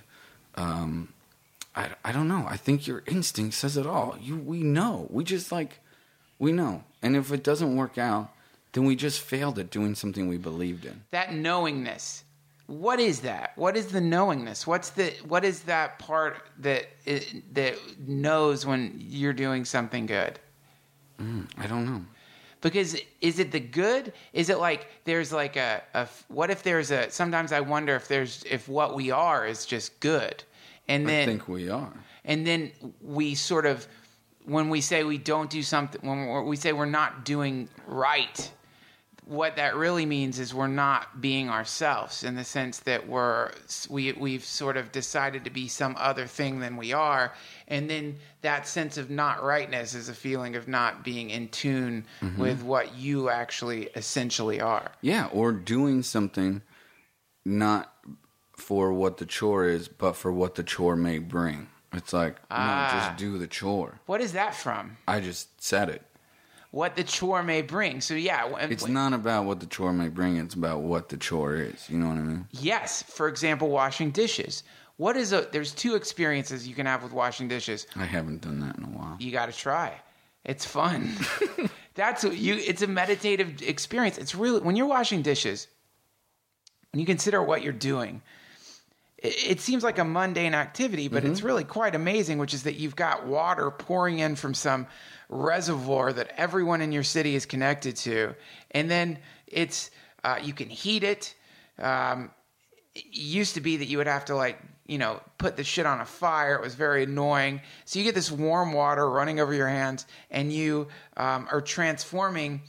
I don't know. I think your instinct says it all. We know. We know. And if it doesn't work out, then we just failed at doing something we believed in. That knowingness. What is that? What is the knowingness? What is that part that knows when you're doing something good? I don't know. Because is it the good? Is it like there's like a what if there's a, sometimes I wonder if what we are is just good. And then I think we are. And then we sort of, when we say we don't do something, when we say we're not doing right, what that really means is we're not being ourselves, in the sense that we've sort of decided to be some other thing than we are. And then that sense of not rightness is a feeling of not being in tune with what you actually essentially are. Yeah, or doing something not for what the chore is, but for what the chore may bring. It's like, no, just do the chore. What is that from? I just said it. What the chore may bring. So yeah. It's not about what the chore may bring, it's about what the chore is. You know what I mean? Yes. For example, washing dishes. There's two experiences you can have with washing dishes. I haven't done that in a while. You got to try. It's fun. It's a meditative experience. It's really, when you're washing dishes, when you consider what you're doing, it seems like a mundane activity, but it's really quite amazing, which is that you've got water pouring in from some reservoir that everyone in your city is connected to. And then you can heat it. It used to be that you would have to put the shit on a fire. It was very annoying. So you get this warm water running over your hands, and you are transforming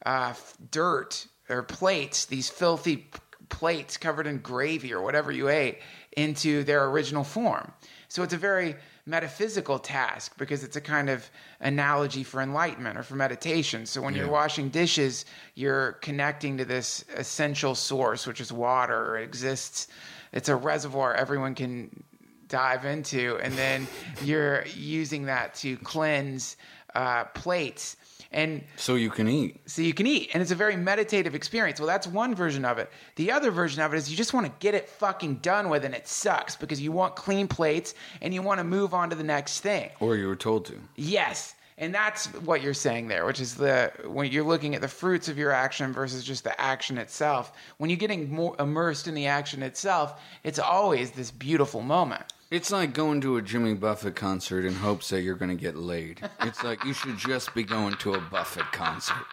dirt or plates, these filthy plates covered in gravy or whatever you ate, into their original form. So it's a very metaphysical task because it's a kind of analogy for enlightenment or for meditation. So when you're washing dishes, you're connecting to this essential source, which is water. It exists. It's a reservoir everyone can dive into, and then you're using that to cleanse plates. And so you can eat. And it's a very meditative experience. Well, that's one version of it. The other version of it is you just want to get it fucking done with, and it sucks because you want clean plates and you want to move on to the next thing. Or you were told to. Yes. And that's what you're saying there, which is when you're looking at the fruits of your action versus just the action itself. When you're getting more immersed in the action itself, it's always this beautiful moment. It's like going to a Jimmy Buffett concert in hopes that you're going to get laid. It's like you should just be going to a Buffett concert.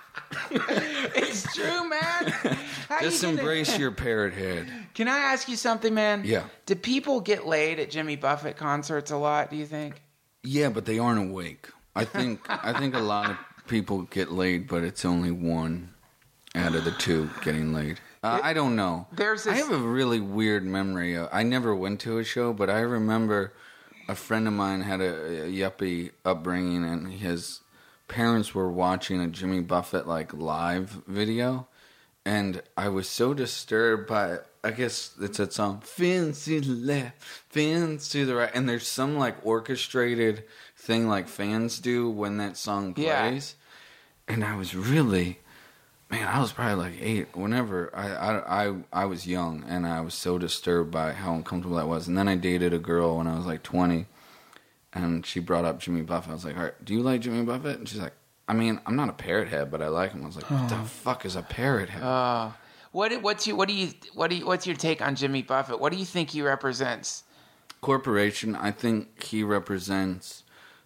It's true, man. Just embrace your parrot head. Can I ask you something, man? Yeah. Do people get laid at Jimmy Buffett concerts a lot, do you think? Yeah, but they aren't awake. I think a lot of people get laid, but it's only one out of the two getting laid. I don't know. I have a really weird memory. I never went to a show, but I remember a friend of mine had a yuppie upbringing, and his parents were watching a Jimmy Buffett live video, and I was so disturbed by, I guess it's that song, fins to the left, fins to the right, and there's some orchestrated thing like fans do when that song plays, and I was really... Man, I was probably 8. Whenever I was young, and I was so disturbed by how uncomfortable that was. And then I dated a girl when I was 20, and she brought up Jimmy Buffett. I was like, "All right, do you like Jimmy Buffett?" And she's like, "I mean, I'm not a parrot head, but I like him." I was like, "What the fuck is a parrot head?" What's your take on Jimmy Buffett? What do you think he represents? Corporation. I think he represents.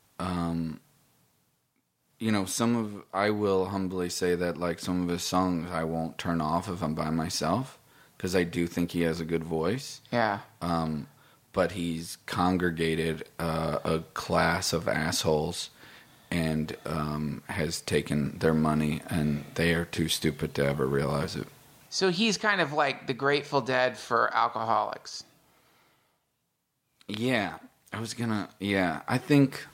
I will humbly say that some of his songs I won't turn off if I'm by myself, because I do think he has a good voice. Yeah. But he's congregated a class of assholes and has taken their money, and they are too stupid to ever realize it. So he's kind of like the Grateful Dead for alcoholics. Yeah. I think...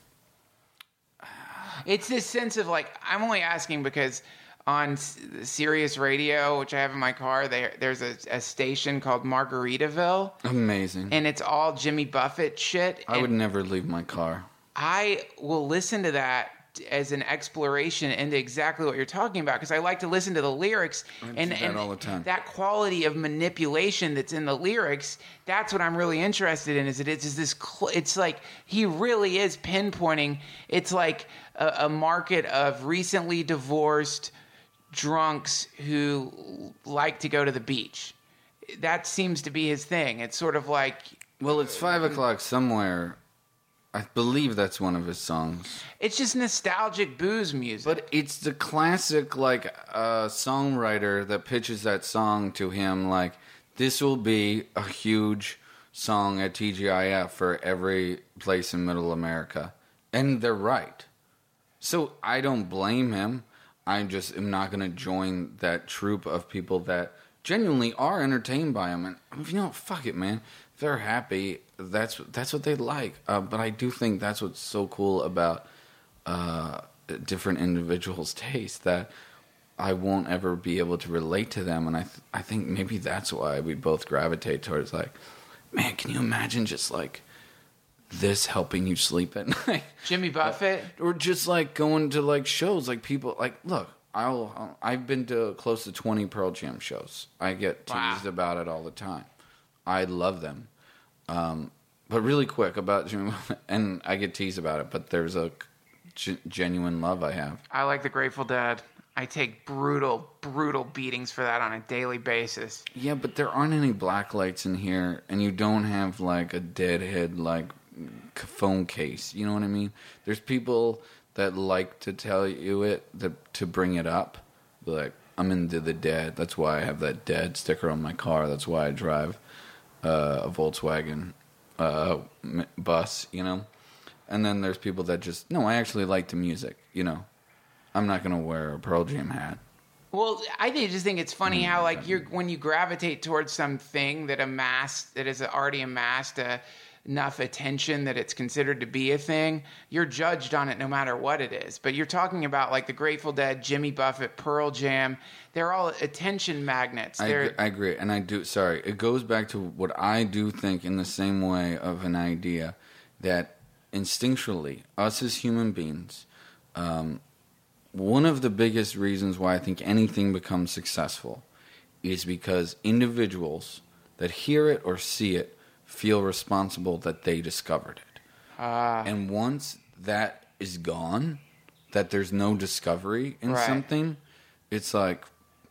It's this sense of I'm only asking because on Sirius Radio, which I have in my car, there's a station called Margaritaville. Amazing. And it's all Jimmy Buffett shit. I would never leave my car. I will listen to that as an exploration into exactly what you're talking about, because I like to listen to the lyrics and all the time. That quality of manipulation that's in the lyrics. That's what I'm really interested in. It's like he really is pinpointing. It's like a market of recently divorced drunks who like to go to the beach. That seems to be his thing. It's sort of like, well, it's 5 o'clock somewhere. I believe that's one of his songs. It's just nostalgic booze music. But it's the classic, songwriter that pitches that song to him, this will be a huge song at TGIF for every place in Middle America. And they're right. So I don't blame him. I just am not going to join that troupe of people that genuinely are entertained by him. And, fuck it, man. If they're happy, that's what they like. But I do think that's what's so cool about different individuals' taste, that I won't ever be able to relate to them. And I think maybe that's why we both gravitate towards man, can you imagine just this helping you sleep at night? Jimmy Buffett? Or just going to shows, people, look, I've been to close to 20 Pearl Jam shows. I get teased about it all the time. I love them. But really quick about Jimmy Buffett, and I get teased about it, but there's a genuine love I have. I like the Grateful Dead. I take brutal, brutal beatings for that on a daily basis. Yeah, but there aren't any black lights in here, and you don't have like a Deadhead like phone case. You know what I mean? There's people that like to tell you it to bring it up. Like, I'm into the Dead. That's why I have that Dead sticker on my car. That's why I drive a Volkswagen bus. You know. And then there's people that just no. I actually like the music. You know. I'm not gonna wear a Pearl Jam hat. Well, I just think it's funny how like when you gravitate towards something that has already amassed enough attention that it's considered to be a thing, you're judged on it no matter what it is. But you're talking about like the Grateful Dead, Jimmy Buffett, Pearl Jam. They're all attention magnets. I agree, and I do. Sorry, it goes back to what I do think in the same way of an idea that instinctually, us as human beings. One of the biggest reasons why I think anything becomes successful is because individuals that hear it or see it feel responsible that they discovered it. And once that is gone, that there's no discovery in something, it's like,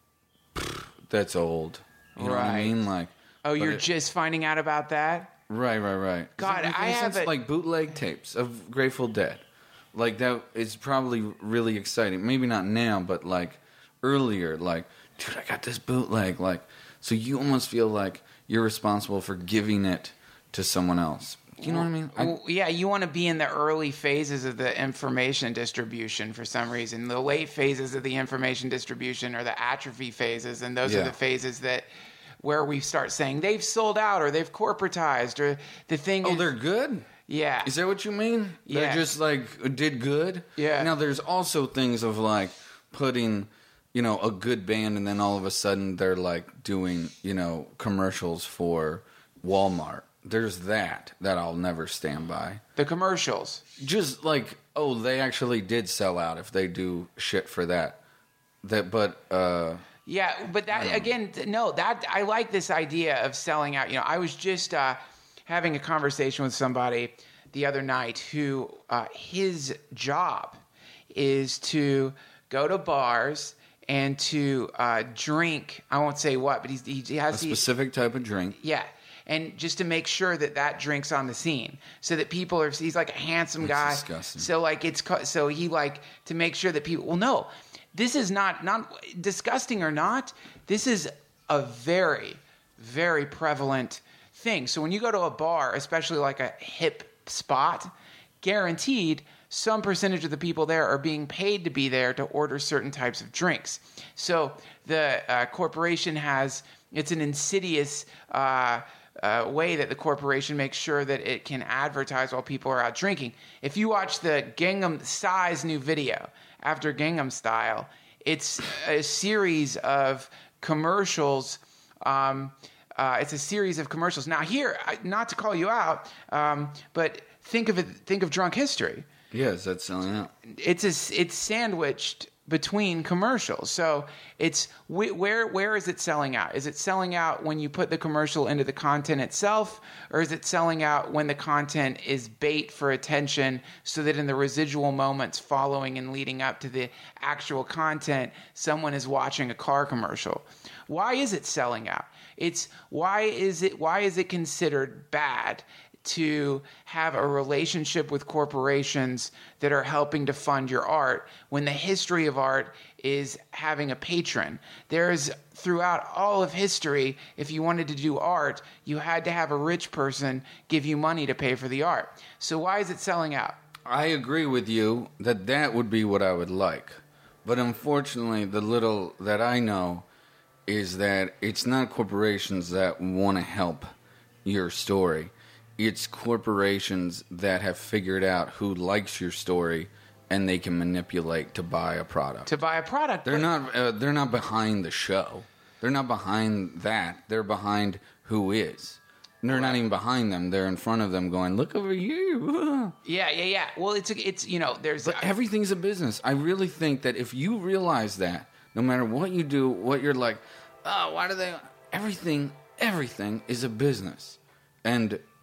that's old. You know what I mean? Like, oh, you're just finding out about that? Right. God, I have like bootleg tapes of Grateful Dead. Like, that is probably really exciting. Maybe not now, but, like, earlier. Like, dude, I got this bootleg. Like, so you almost feel like you're responsible for giving it to someone else. Do you know what I mean? Yeah, you want to be in the early phases of the information distribution for some reason. The late phases of the information distribution are the atrophy phases, and those are the phases where we start saying they've sold out or they've corporatized or the thing is... Oh, they're good? Yeah. Is that what you mean? Yeah. They're just, like, did good? Yeah. Now, there's also things of, like, putting, you know, a good band and then all of a sudden they're, like, doing, you know, commercials for Walmart. There's that I'll never stand by. The commercials. Just, like, oh, they actually did sell out if they do shit for that. Yeah, but that, again, no, that, I like this idea of selling out. You know, I was just... having a conversation with somebody the other night who his job is to go to bars and to drink. I won't say what, but he has a specific type of drink. Yeah, and just to make sure that drink's on the scene, so that people are. He's like a handsome guy. Disgusting. So like so he like to make sure that people. Well, no, this is not disgusting or not. This is a very, very prevalent thing. So when you go to a bar, especially like a hip spot, guaranteed some percentage of the people there are being paid to be there to order certain types of drinks. So the corporation it's an insidious way that the corporation makes sure that it can advertise while people are out drinking. If you watch the Gangnam Style's new video, after Gangnam Style, it's a series of commercials. It's a series of commercials. Now, here, not to call you out, but think of Drunk History. Yes, that's selling out. It's sandwiched between commercials. So it's where is it selling out? Is it selling out when you put the commercial into the content itself, or is it selling out when the content is bait for attention, so that in the residual moments following and leading up to the actual content, someone is watching a car commercial? Why is it selling out? Why is it considered bad to have a relationship with corporations that are helping to fund your art when the history of art is having a patron? There's throughout all of history, if you wanted to do art, you had to have a rich person give you money to pay for the art. So why is it selling out? I agree with you that would be what I would like. But unfortunately, the little that I know is that it's not corporations that want to help your story. It's corporations that have figured out who likes your story and they can manipulate to buy a product. They're not behind the show. They're not behind that. They're behind who is. They're not even behind them. They're in front of them going, look over here. Yeah. Well, it's you know, there's... But everything's a business. I really think that if you realize that, no matter what you do, what you're like, oh, why do they... Everything is a business. And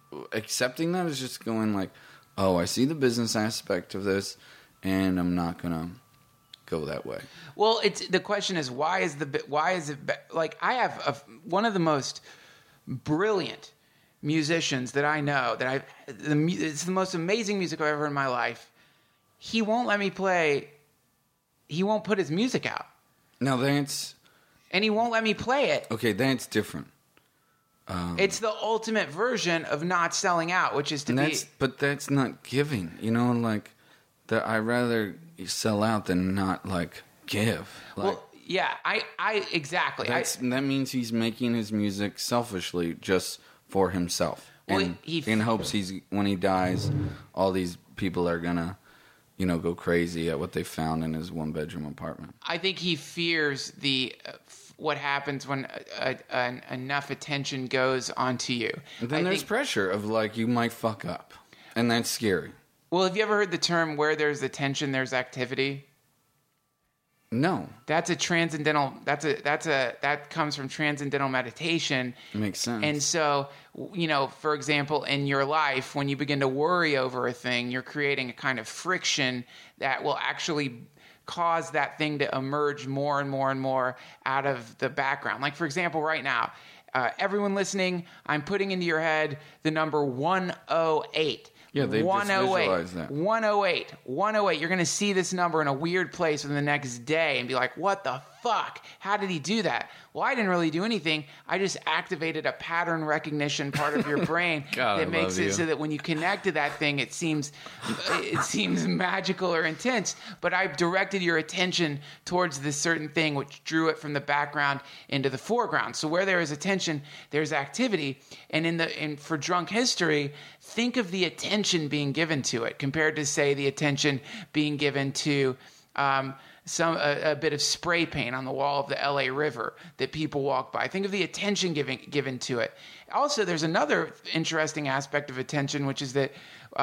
accepting that is just going like, oh, I see the business aspect of this, and I'm not gonna go that way. Well, the question is why is it like I have one of the most brilliant musicians that I know it's the most amazing music I've ever heard in my life. He won't let me play. He won't put his music out. Now that's and he won't let me play it. Okay, that's different. It's the ultimate version of not selling out, which is But that's not giving. You know, like I'd rather sell out than not like give. Like, well, yeah, I exactly. That means he's making his music selfishly, just for himself, well, in hopes when he dies, all these people are gonna, go crazy at what they found in his 1-bedroom apartment. I think he fears what happens when enough attention goes onto you. And then there's pressure of like you might fuck up, and that's scary. Well, have you ever heard the term "where there's attention, there's activity"? No, that's a transcendental. That comes from transcendental meditation. It makes sense. And so, for example, in your life, when you begin to worry over a thing, you're creating a kind of friction that will actually cause that thing to emerge more and more and more out of the background. Like, for example, right now, everyone listening, I'm putting into your head the number 108. Yeah, they just visualize that. 108. 108. You're going to see this number in a weird place within the next day and be like, what the fuck? How did he do that? Well, I didn't really do anything. I just activated a pattern recognition part of your brain that makes it so that when you connect to that thing, it seems magical or intense. But I directed your attention towards this certain thing, which drew it from the background into the foreground. So where there is attention, there's activity. And for Drunk History, think of the attention being given to it compared to, say, the attention being given to a bit of spray paint on the wall of the LA River that people walk by. Think of the attention given to it. Also, there's another interesting aspect of attention, which is that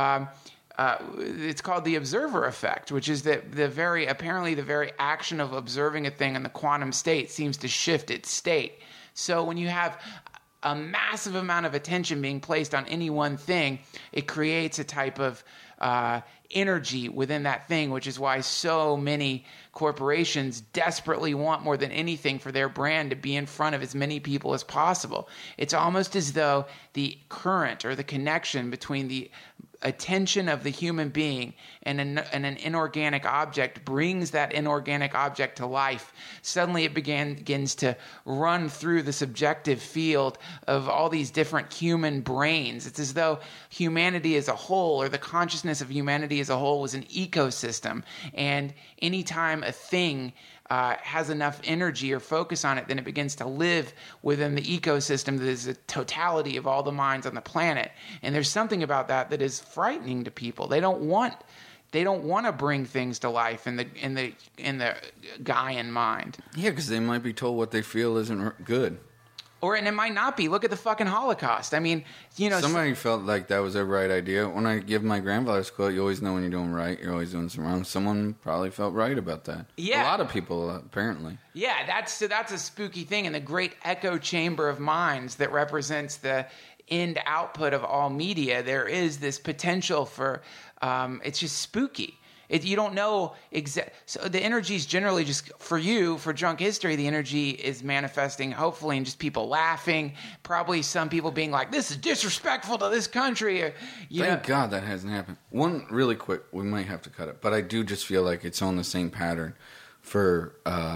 it's called the observer effect, which is that the very action of observing a thing in the quantum state seems to shift its state. So when you have a massive amount of attention being placed on any one thing, it creates a type of energy within that thing, which is why so many corporations desperately want more than anything for their brand to be in front of as many people as possible. It's almost as though the current or the connection between the attention of the human being and an inorganic object brings that inorganic object to life. Suddenly it begins to run through the subjective field of all these different human brains. It's as though humanity as a whole, or the consciousness of humanity as a whole, was an ecosystem. And anytime a thing has enough energy or focus on it, then it begins to live within the ecosystem that is the totality of all the minds on the planet. And there's something about that is frightening to people. They don't want to bring things to life in the Gaian mind. Yeah, because they might be told what they feel isn't good. And it might not be. Look at the fucking Holocaust. I mean, somebody felt like that was a right idea. When I give my grandfather's quote, you always know when you're doing right, you're always doing something wrong. Someone probably felt right about that. Yeah. A lot of people, apparently. Yeah, that's a spooky thing in the great echo chamber of minds that represents the end output of all media. There is this potential for, it's just spooky. You don't know so the energy is generally just for Drunk History. The energy is manifesting, hopefully, in just people laughing. Probably some people being like, "This is disrespectful to this country." Or, Thank God that hasn't happened. One really quick, we might have to cut it, but I do just feel like it's on the same pattern for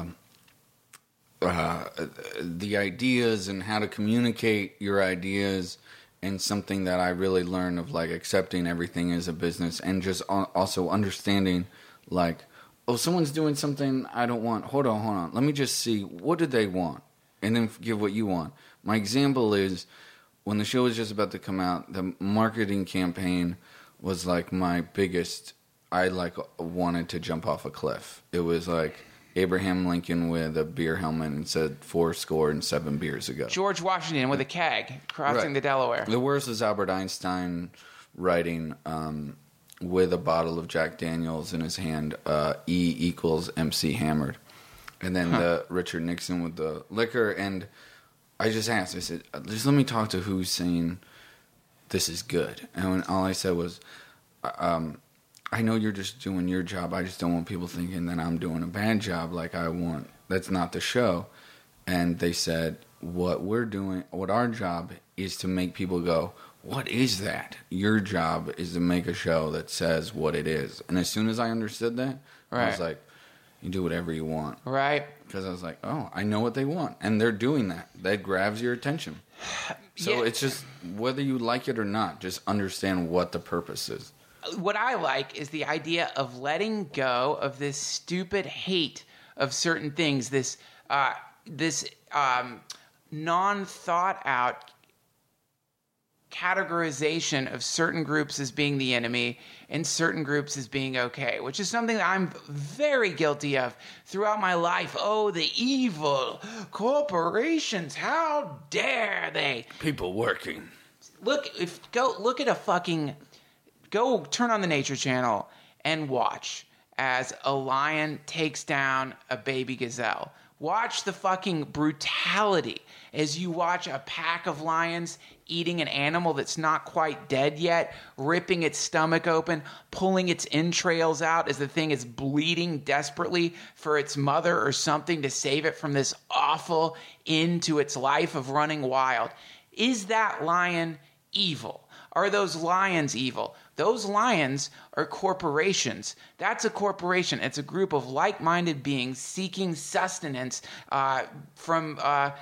the ideas and how to communicate your ideas. And something that I really learned of, like, accepting everything as a business and just also understanding, like, oh, someone's doing something I don't want. Hold on. Let me just see. What do they want? And then give what you want. My example is when the show was just about to come out, the marketing campaign was, like, my biggest. I, like, wanted to jump off a cliff. It was, like, Abraham Lincoln with a beer helmet and said 407 beers ago. George Washington with a keg crossing the Delaware. The worst is Albert Einstein writing with a bottle of Jack Daniels in his hand, E equals MC hammered. And then the Richard Nixon with the liquor. And I just asked, I said, just let me talk to Hussein this is good. And when all I said was, I know you're just doing your job. I just don't want people thinking that I'm doing a bad job. Like I want, that's not the show. And they said, what our job is to make people go, what is that? Your job is to make a show that says what it is. And as soon as I understood that, I was like, you do whatever you want. Right. Because I was like, oh, I know what they want. And they're doing that. That grabs your attention. So it's just, whether you like it or not, just understand what the purpose is. What I like is the idea of letting go of this stupid hate of certain things, this non-thought out categorization of certain groups as being the enemy and certain groups as being okay, which is something that I'm very guilty of throughout my life. Oh, the evil corporations, how dare they? People working. Go turn on the Nature Channel and watch as a lion takes down a baby gazelle. Watch the fucking brutality as you watch a pack of lions eating an animal that's not quite dead yet, ripping its stomach open, pulling its entrails out as the thing is bleeding desperately for its mother or something to save it from this awful end to its life of running wild. Is that lion evil? Are those lions evil? Those lions are corporations. That's a corporation. It's a group of like-minded beings seeking sustenance from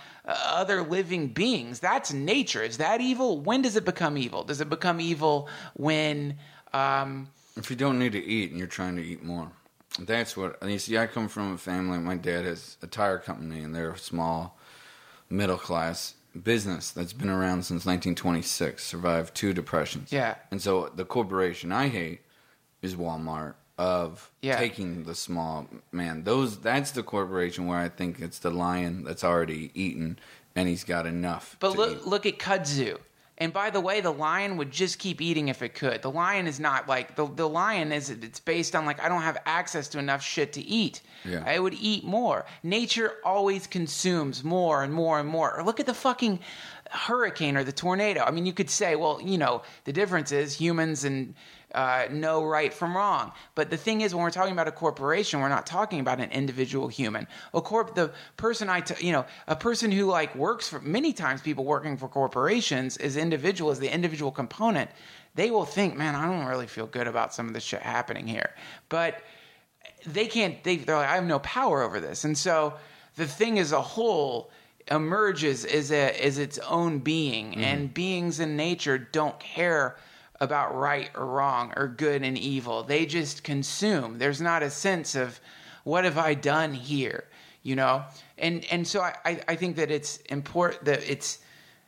other living beings. That's nature. Is that evil? When does it become evil? Does it become evil when... If you don't need to eat and you're trying to eat more. That's what... You see, I come from a family. My dad has a tire company, and they're a small, middle-class business that's been around since 1926, survived 2 depressions. Yeah. And so the corporation I hate is Walmart, of taking the small man. That's the corporation where I think it's the lion that's already eaten and he's got enough. But look at kudzu. And by the way, the lion would just keep eating if it could. The lion is not like the lion is. It's based on like I don't have access to enough shit to eat. Yeah. I would eat more. Nature always consumes more and more and more. Or look at the fucking hurricane or the tornado. I mean, you could say, well, the difference is humans and know right from wrong. But the thing is, when we're talking about a corporation, we're not talking about an individual human. The person a person who like works for, many times people working for corporations as the individual component, they will think, man, I don't really feel good about some of the shit happening here. But they're like, I have no power over this. And so the thing as a whole emerges as its own being, and beings in nature don't care about right or wrong or good and evil. They just consume. There's not a sense of what have I done here, and so I think that it's important, that it's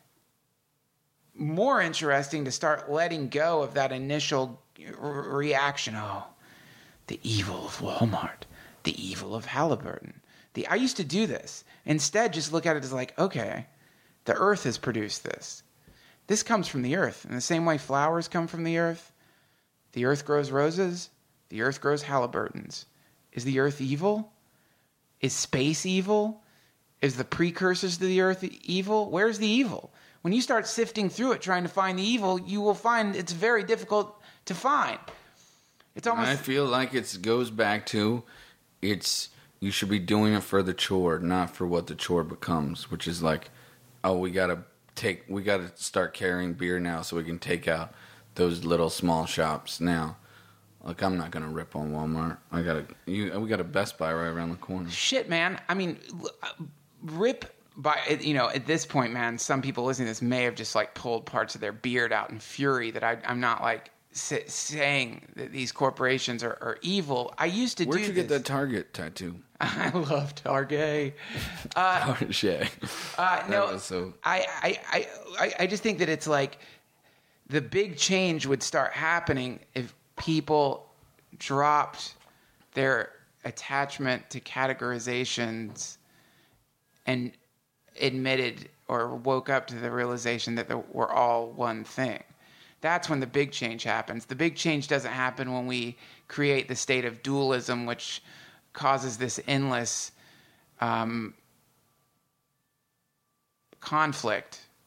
more interesting to start letting go of that initial reaction. Oh, the evil of Walmart, the evil of Halliburton. I used to do this. Instead, just look at it as like, okay, the earth has produced this. This comes from the earth. In the same way flowers come from the earth grows roses, the earth grows Halliburtons. Is the earth evil? Is space evil? Is the precursors to the earth evil? Where's the evil? When you start sifting through it, trying to find the evil, you will find it's very difficult to find. It's almost... I feel like it goes back to, you should be doing it for the chore, not for what the chore becomes, which is like, oh, we gotta start carrying beer now so we can take out those little small shops now. Like, I'm not gonna rip on Walmart. We got a Best Buy right around the corner. Shit, man. I mean, rip by, at this point, man, some people listening to this may have just like pulled parts of their beard out in fury that I'm not like saying that these corporations are evil. I used to Where'd you get that Target tattoo? I love Target. Target. No, so... I just think that it's like the big change would start happening if people dropped their attachment to categorizations and admitted or woke up to the realization that we're all one thing. That's when the big change happens. The big change doesn't happen when we create the state of dualism, which causes this endless conflict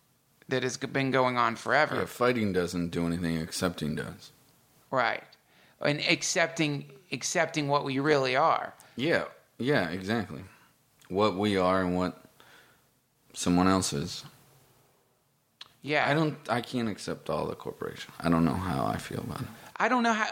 that has been going on forever. Yeah, fighting doesn't do anything. Accepting does. Right. And accepting what we really are. Yeah, exactly. What we are and what someone else is. Yeah. I can't accept all the corporation. I don't know how I feel about it. I don't know how,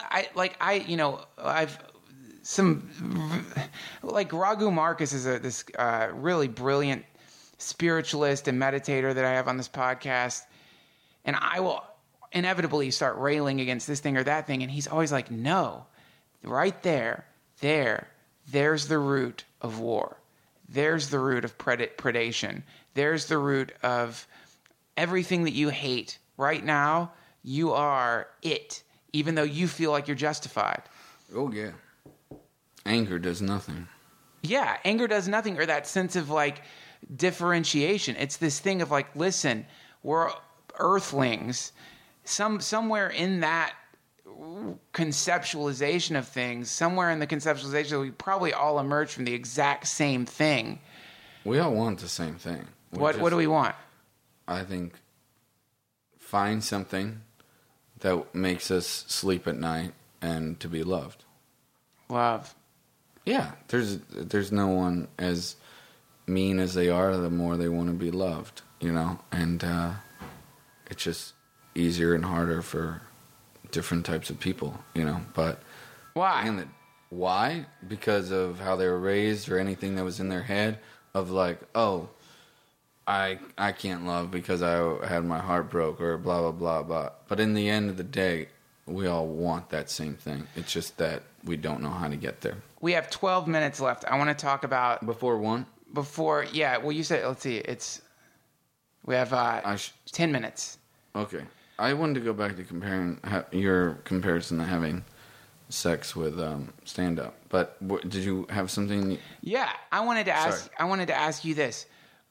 I've some, like Raghu Marcus is this really brilliant spiritualist and meditator that I have on this podcast. And I will inevitably start railing against this thing or that thing. And he's always like, no, right there's the root of war. There's the root of predation. There's the root of everything that you hate. Right now, you are it, even though you feel like you're justified. Oh, yeah. Anger does nothing. Yeah, anger does nothing, or that sense of like differentiation. It's this thing of like, listen, we're earthlings. Somewhere in that conceptualization of things, somewhere in the conceptualization, we probably all emerge from the exact same thing. We all want the same thing. What do we want? I think find something that makes us sleep at night and to be loved. Love. Yeah, there's no one as mean as they are, the more they want to be loved, and it's just easier and harder for different types of people, but why? Why? Because of how they were raised or anything that was in their head of like, oh, I can't love because I had my heart broke or blah, blah, blah, blah. But in the end of the day, we all want that same thing. It's just that we don't know how to get there. We have 12 minutes left. I want to talk about... Before one? Yeah, well, you said, let's see, we have 10 minutes. Okay. I wanted to go back to comparing your comparison to having sex with stand-up. But did you have something? Yeah, I wanted to ask you this.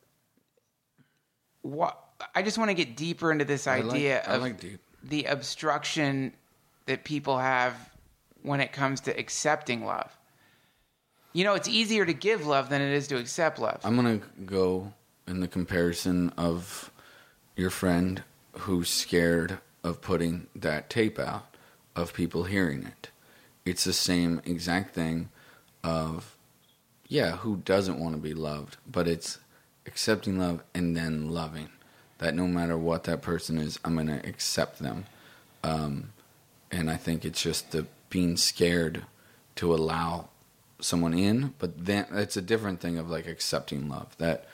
I just want to get deeper into this idea of the obstruction that people have when it comes to accepting love. It's easier to give love than it is to accept love. I'm going to go in the comparison of your friend who's scared of putting that tape out, of people hearing it. It's the same exact thing of, who doesn't want to be loved? But it's accepting love and then loving. That no matter what that person is, I'm going to accept them. And I think it's just the being scared to allow someone in, but then it's a different thing of like accepting love. That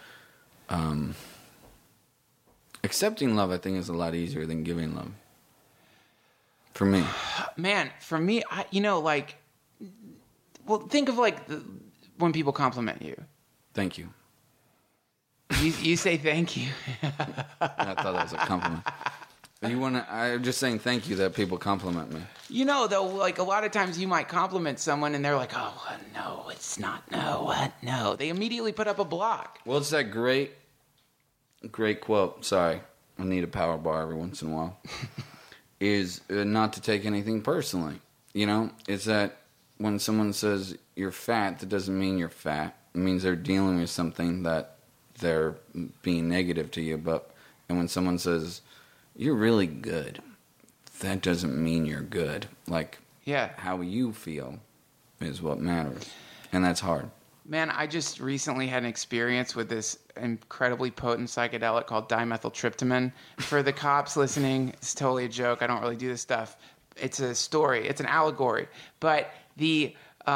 accepting love, I think, is a lot easier than giving love. For me. Man, for me, think of when people compliment you. Thank you. You say thank you. I thought that was a compliment. I'm just saying thank you that people compliment me. Though, like a lot of times you might compliment someone and they're like, oh, no, it's not, no, what, no. They immediately put up a block. Well, it's that great quote. Sorry, I need a power bar every once in a while. Is not to take anything personally. It's that when someone says you're fat, that doesn't mean you're fat. It means they're dealing with something that they're being negative to you. And when someone says you're really good, that doesn't mean you're good. How you feel is what matters. And that's hard. Man, I just recently had an experience with this incredibly potent psychedelic called dimethyltryptamine. For the cops listening, it's totally a joke. I don't really do this stuff. It's a story. It's an allegory. But the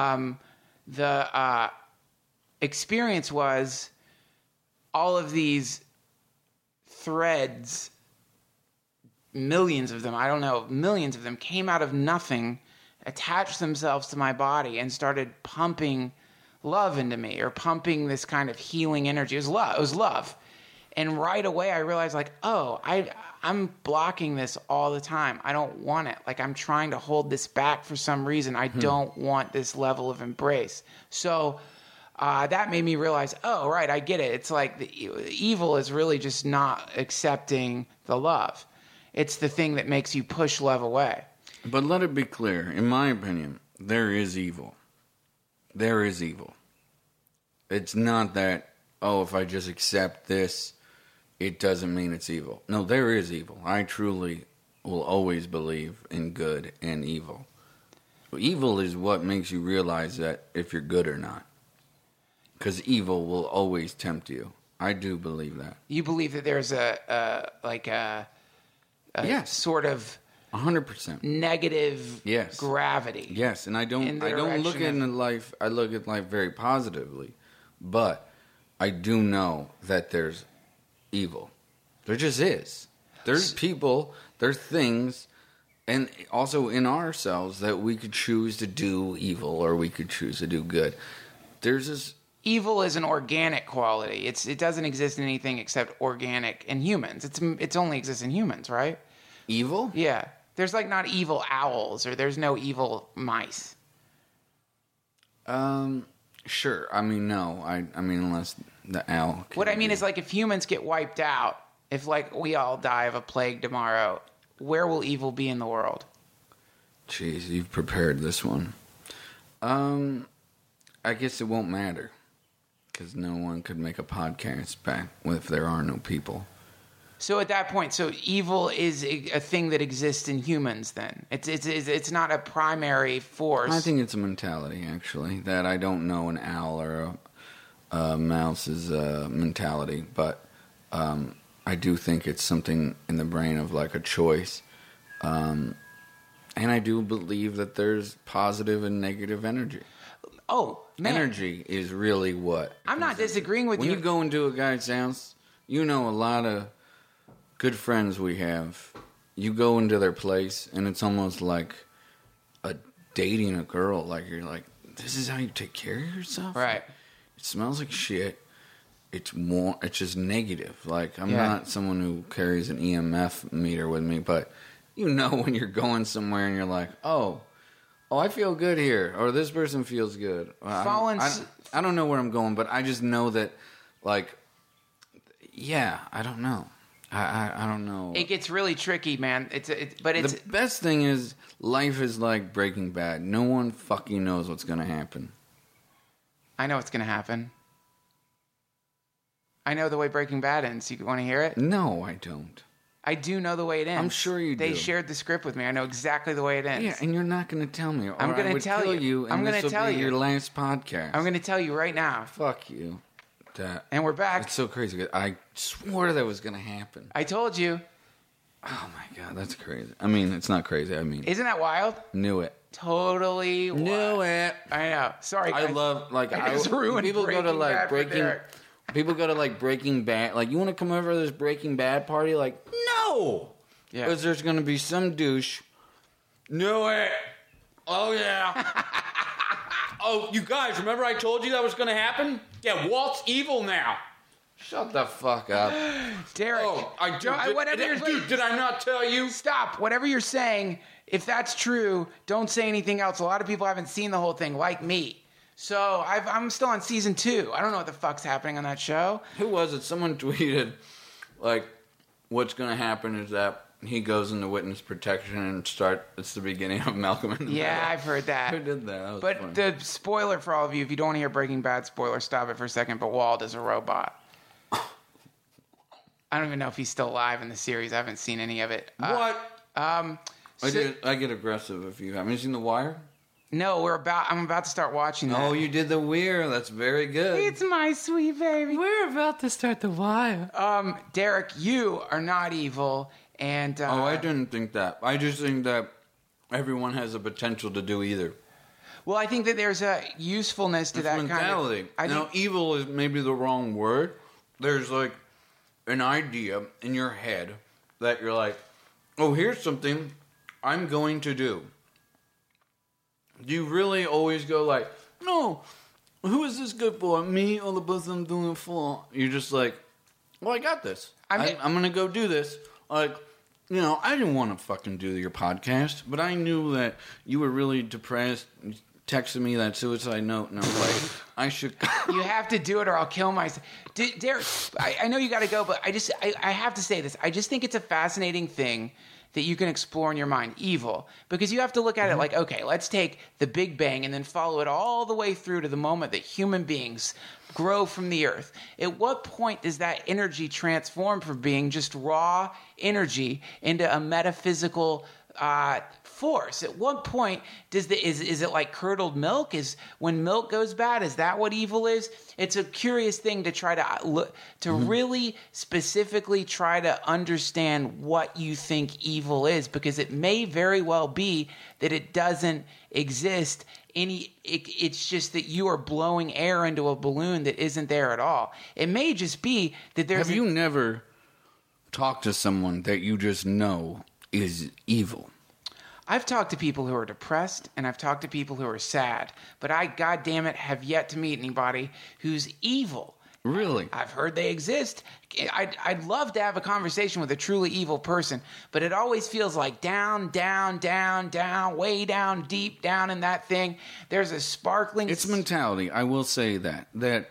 experience was all of these threads, millions of them, millions of them came out of nothing, attached themselves to my body, and started pumping love into me, or pumping this kind of healing energy. It was love. And right away I realized I'm blocking this all the time. I don't want it. I'm trying to hold this back for some reason. I don't want this level of embrace. So that made me realize, oh, right, I get it. It's like the evil is really just not accepting the love. It's the thing that makes you push love away. But let it be clear, in my opinion, there is evil. There is evil. It's not that, if I just accept this, it doesn't mean it's evil. No, there is evil. I truly will always believe in good and evil. Evil is what makes you realize that if you're good or not. Because evil will always tempt you. I do believe that. You believe that there's a Yes. sort of 100%. negative Yes. gravity. Yes, and I don't look at life. I look at life very positively, but I do know that there's evil. There just is. There's people. There's things, and also in ourselves that we could choose to do evil or we could choose to do good. There's this. Evil is an organic quality. It doesn't exist in anything except organic in humans. It's only exists in humans, right? Evil? Yeah. There's like not evil owls or there's no evil mice. Sure. I mean, no. I mean, unless the owl. What I mean is like if humans get wiped out, if like we all die of a plague tomorrow, where will evil be in the world? Jeez, you've prepared this one. I guess it won't matter. Because no one could make a podcast back if there are no people. So at that point, so evil is a thing that exists in humans. Then it's not a primary force. I think it's a mentality, actually, that I don't know an owl or a mouse's mentality, but I do think it's something in the brain of like a choice, and I do believe that there's positive and negative energy. Oh, man. Energy is really what. I'm not disagreeing with you. When you go into a guy's house, you know a lot of good friends we have. You go into their place, and it's almost like dating a girl. Like, you're like, this is how you take care of yourself? Right. It smells like shit. It's just negative. Like, I'm not someone who carries an EMF meter with me, but you know when you're going somewhere and you're like, oh, I feel good here, or this person feels good. I don't know where I'm going, but I just know that, like, I don't know. I don't know. It gets really tricky, man. But it's the best thing is life is like Breaking Bad. No one fucking knows what's gonna happen. I know what's gonna happen. I know the way Breaking Bad ends. You want to hear it? No, I don't. I do know the way it ends. I'm sure you do. They shared the script with me. I know exactly the way it ends. Yeah, and you're not going to tell me. Or I'm going to tell you. I'm going to tell you. Your last podcast. I'm going to tell you right now. Fuck you. And we're back. It's so crazy. I swore that was going to happen. I told you. Oh my god, that's crazy. I mean, it's not crazy. I mean, isn't that wild? Knew it. Totally knew it. I know. Sorry, guys. I love I just ruined people Breaking go to like Bad Breaking. People go to like Breaking Bad. Like, you want to come over to this Breaking Bad party? Like, no. Yeah. Because there's going to be some douche. Knew it. Oh, yeah. Oh, you guys, remember I told you that was going to happen? Yeah, Walt's evil now. Shut the fuck up. Derek. Oh, Dude, did I not tell you? Stop. Whatever you're saying, if that's true, don't say anything else. A lot of people haven't seen the whole thing, like me. So I'm still on season 2. I don't know what the fuck's happening on that show. Who was it? Someone tweeted, like, what's going to happen is that he goes into witness protection and it's the beginning of Malcolm in the Middle. Yeah, I've heard that. Who did that? But funny. The spoiler for all of you, if you don't want to hear Breaking Bad spoiler, stop it for a second, but Walt is a robot. I don't even know if he's still alive in the series. I haven't seen any of it. What? I get aggressive if you haven't seen The Wire. No, I'm about to start watching that. Oh, you did The Wire. That's very good. It's my sweet baby. We're about to start The Wire. Derek, you are not evil, and I didn't think that. I just think that everyone has the potential to do either. Well, I think that there's a usefulness to that mentality. Kind of. Now, evil is maybe the wrong word. There's like an idea in your head that you're like, oh, here's something I'm going to do. Do you really always go like, no, who is this good for? Me or the person I'm doing it for? You're just like, well, I got this. I'm going to go do this. Like, you know, I didn't want to fucking do your podcast, but I knew that you were really depressed. You texted me that suicide note, and I was like, I should. You have to do it or I'll kill myself. Derek, I know you got to go, but I have to say this. I just think it's a fascinating thing that you can explore in your mind, evil. Because you have to look at it like, okay, let's take the Big Bang and then follow it all the way through to the moment that human beings grow from the earth. At what point does that energy transform from being just raw energy into a metaphysical force? At what point is it like curdled milk? Is when milk goes bad, is that what evil is? It's a curious thing to try to look to really specifically try to understand what you think evil is, because it may very well be that it doesn't exist. It's just that you are blowing air into a balloon that isn't there at all. It may just be that there's. Have you never talked to someone that you just know is evil? I've talked to people who are depressed, and I've talked to people who are sad, but I, goddamn it, have yet to meet anybody who's evil. Really? I've heard they exist. I'd love to have a conversation with a truly evil person, but it always feels like down, down, down, down, way down, deep down in that thing. There's a sparkling... It's mentality. I will say that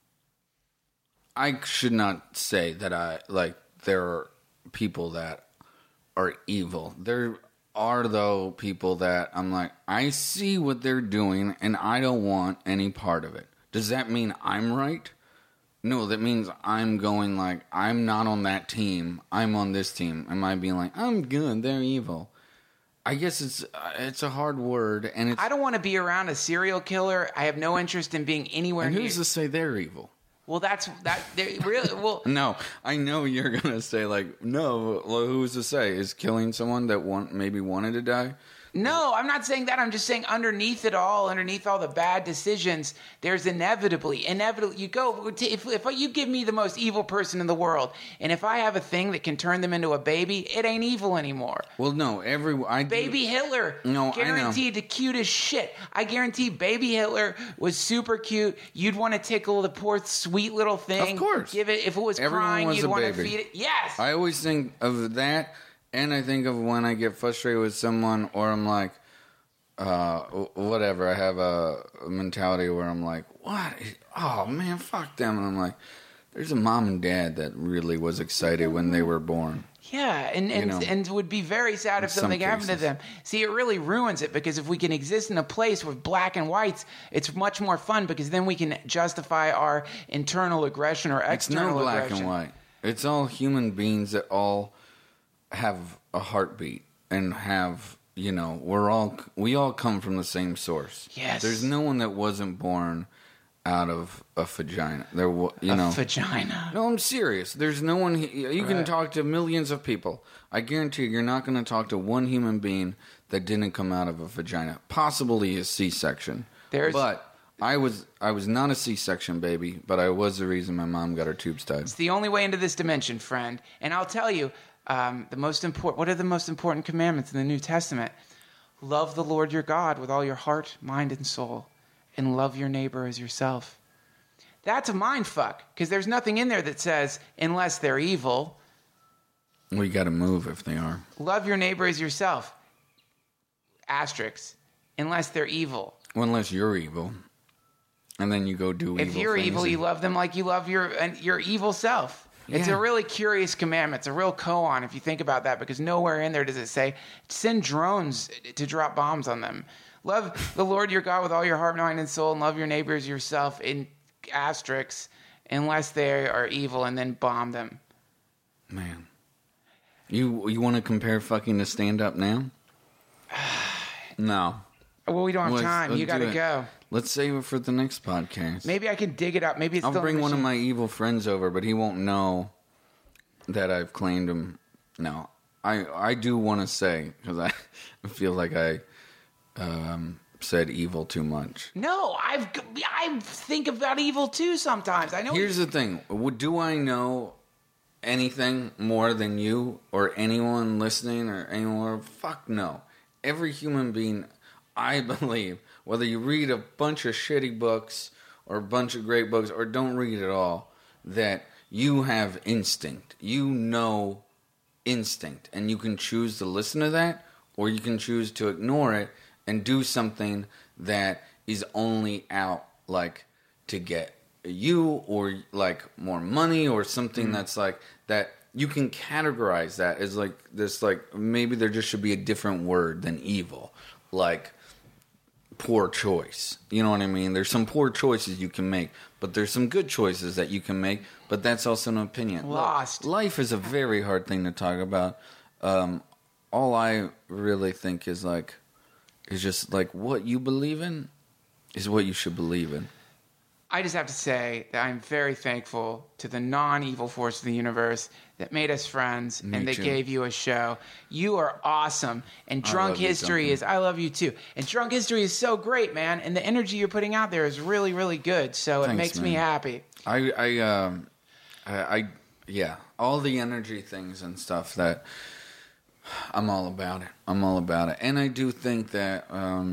I should not say that there are people that are evil. There are, though, people that I'm like, I see what they're doing and I don't want any part of it. Does that mean I'm right? No, that means I'm going like, I'm not on that team. I'm on this team. Am I being like, I'm good, they're evil? I guess it's a hard word, and it's... I don't want to be around a serial killer. I have no interest in being anywhere near... And who's to say they're evil? Well, they really... Well, no, I know you're going to say, like, no, well, who's to say? Is killing someone that maybe wanted to die? No, I'm not saying that. I'm just saying underneath it all, underneath all the bad decisions, there's inevitably, you go, if you give me the most evil person in the world, and if I have a thing that can turn them into a baby, it ain't evil anymore. Well, no, Baby Hitler, no, guaranteed the cutest shit. I guarantee Baby Hitler was super cute. You'd want to tickle the poor sweet little thing. Of course. Give it, if it was Everyone crying, was you'd a want to baby. feed it. Yes. I always think of that. And I think of when I get frustrated with someone, or I'm like, whatever. I have a mentality where I'm like, what? Oh, man, fuck them. And I'm like, there's a mom and dad that really was excited when they were born. Yeah, and would be very sad if something happened to them. See, it really ruins it, because if we can exist in a place with black and whites, it's much more fun, because then we can justify our internal aggression or external aggression. It's no black and white. It's all human beings that all have a heartbeat and have, we all come from the same source. Yes. There's no one that wasn't born out of a vagina. A vagina. No, I'm serious. There's no one. You can talk to millions of people. I guarantee you're not going to talk to one human being that didn't come out of a vagina. Possibly a C-section. But I was not a C-section baby, but I was the reason my mom got her tubes tied. It's the only way into this dimension, friend. And I'll tell you, what are the most important commandments in the New Testament? Love the Lord your God with all your heart, mind, and soul, and love your neighbor as yourself. That's a mind fuck, because there's nothing in there that says, unless they're evil. We got to move if they are. Love your neighbor as yourself. Asterisk. Unless they're evil. Well, unless you're evil. And then you go do evil things. If you're evil, you love them like you love your evil self. It's a really curious commandment. It's a real koan if you think about that, because nowhere in there does it say, send drones to drop bombs on them. Love the Lord your God with all your heart, mind, and soul, and love your neighbors yourself, in asterisks, unless they are evil, and then bomb them. Man. You want to compare fucking to Stand Up Now? No. Well, we don't have time. You got to go. Let's save it for the next podcast. Maybe I can dig it up. Maybe it's I'll still bring one of my evil friends over, but he won't know that I've claimed him. No. I do want to say, because I feel like I said evil too much. No, I think about evil too sometimes. I know. Here's the thing. Do I know anything more than you or anyone listening or anyone? Fuck no. Every human being, I believe, whether you read a bunch of shitty books or a bunch of great books or don't read at all, that you have instinct. You know instinct. And you can choose to listen to that, or you can choose to ignore it and do something that is only out, like, to get you or, like, more money or something that's like that you can categorize that as like this, like maybe there just should be a different word than evil, like poor choice. You know what I mean? There's some poor choices you can make, but there's some good choices that you can make, but that's also an opinion. Lost. Life is a very hard thing to talk about. All I really think is just like what you believe in is what you should believe in. I just have to say that I'm very thankful to the non-evil force of the universe that made us friends and that gave you a show. You are awesome. And Drunk History is, I love you too. And Drunk History is so great, man. And the energy you're putting out there is really, really good. So it makes me happy. Yeah, all the energy things and stuff that I'm all about it. I'm all about it. And I do think that,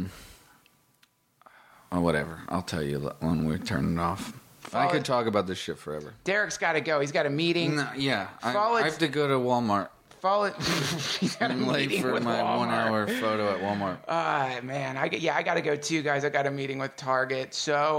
whatever. I'll tell you when we turn it off. I could talk about this shit forever. Derek's got to go. He's got a meeting. No, yeah. I have to go to Walmart. He's got a I'm late for my Walmart. 1 hour photo at Walmart. Man. I got to go too, guys. I got a meeting with Target. So,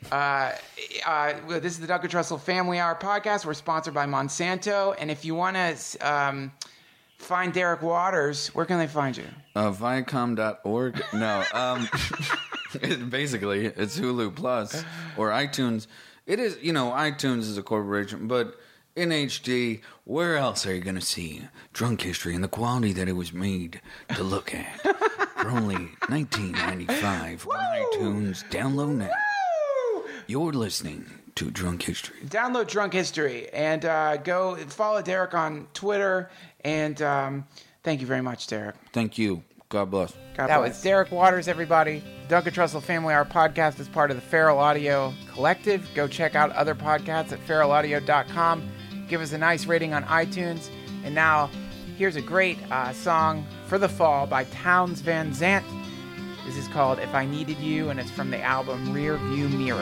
this is the Duncan Trussell Family Hour podcast. We're sponsored by Monsanto. And if you want to find Derek Waters, where can they find you? Viacom.org. No. Basically, it's Hulu Plus or iTunes. It is, iTunes is a corporation, but in HD, where else are you going to see Drunk History and the quality that it was made to look at for only $19.95 on iTunes? Download now. You're listening to Drunk History. Download Drunk History and go follow Derek on Twitter. And thank you very much, Derek. Thank you. God bless. That was Derek Waters, everybody. Duncan Trussell Family Hour podcast is part of the Feral Audio Collective. Go check out other podcasts at feralaudio.com. Give us a nice rating on iTunes. And now, here's a great song for the fall by Townes Van Zandt. This is called If I Needed You, and it's from the album Rear View Mirror.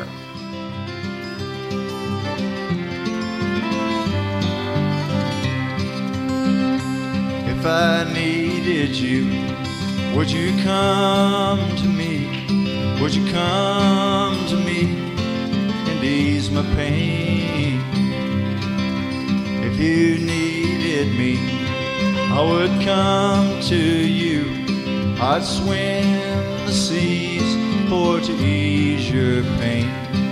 If I needed you, would you come to me? Would you come to me and ease my pain? If you needed me, I would come to you. I'd swim the seas for to ease your pain.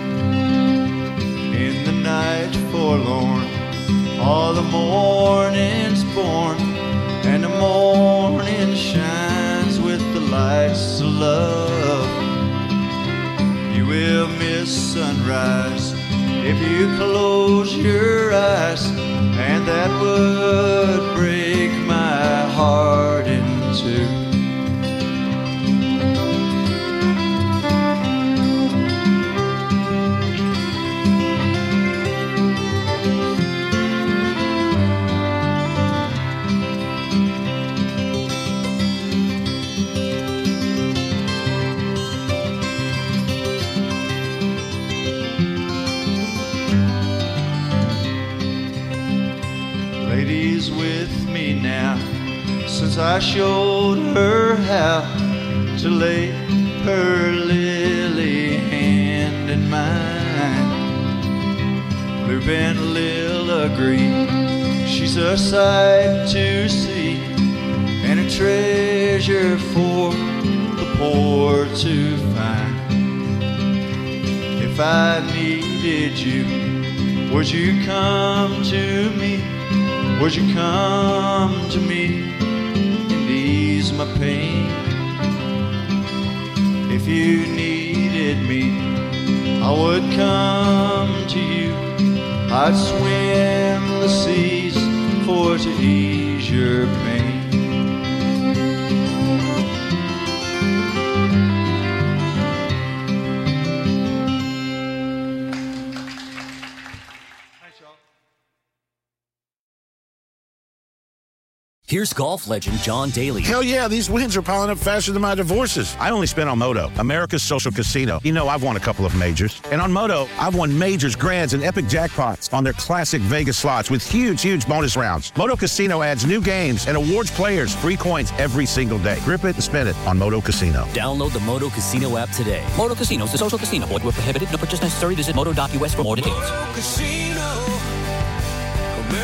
In the night forlorn, all the morning's born, and the morning shines with the lights of love. You will miss sunrise if you close your eyes, and that would break my heart in two. With me now, since I showed her how to lay her lily hand in mine. Loop and Lil agree, she's a sight to see, and a treasure for the poor to find. If I needed you, would you come to me? Would you come to me and ease my pain? If you needed me, I would come to you. I'd swim the seas for to ease your pain. Here's golf legend John Daly. Hell yeah, these wins are piling up faster than my divorces. I only spent on Moto, America's social casino. You know, I've won a couple of majors. And on Moto, I've won majors, grands, and epic jackpots on their classic Vegas slots with huge, huge bonus rounds. Moto Casino adds new games and awards players free coins every single day. Grip it and spin it on Moto Casino. Download the Moto Casino app today. Moto Casino is a social casino. Void where prohibited. No purchase necessary. Visit moto.us for more details. Moto Casino, America's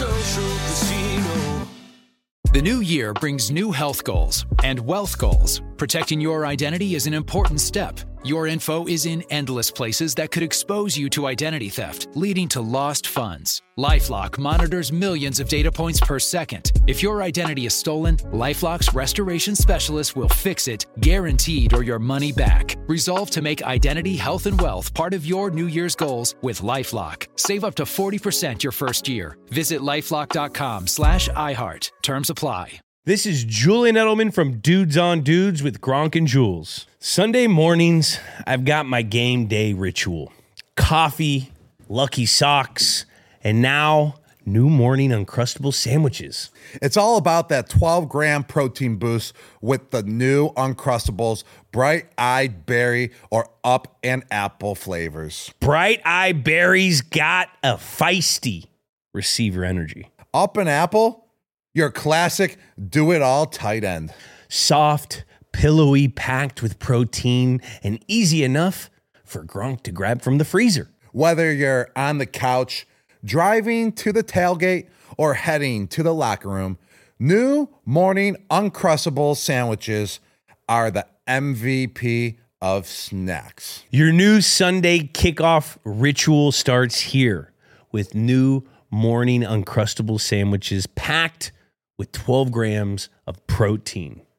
Social Casino. The new year brings new health goals and wealth goals. Protecting your identity is an important step. Your info is in endless places that could expose you to identity theft, leading to lost funds. LifeLock monitors millions of data points per second. If your identity is stolen, LifeLock's restoration specialist will fix it, guaranteed, or your money back. Resolve to make identity, health, and wealth part of your New Year's goals with LifeLock. Save up to 40% your first year. Visit LifeLock.com/iHeart. Terms apply. This is Julian Edelman from Dudes on Dudes with Gronk and Jules. Sunday mornings, I've got my game day ritual. Coffee, Lucky Socks, and now new morning Uncrustable sandwiches. It's all about that 12-gram protein boost with the new Uncrustables, bright-eyed berry or up and apple flavors. Bright-eyed berries got a feisty receiver energy. Up and apple? Your classic do-it-all tight end. Soft, pillowy, packed with protein, and easy enough for Gronk to grab from the freezer. Whether you're on the couch, driving to the tailgate, or heading to the locker room, new morning Uncrustable sandwiches are the MVP of snacks. Your new Sunday kickoff ritual starts here with new morning Uncrustable sandwiches packed with 12 grams of protein.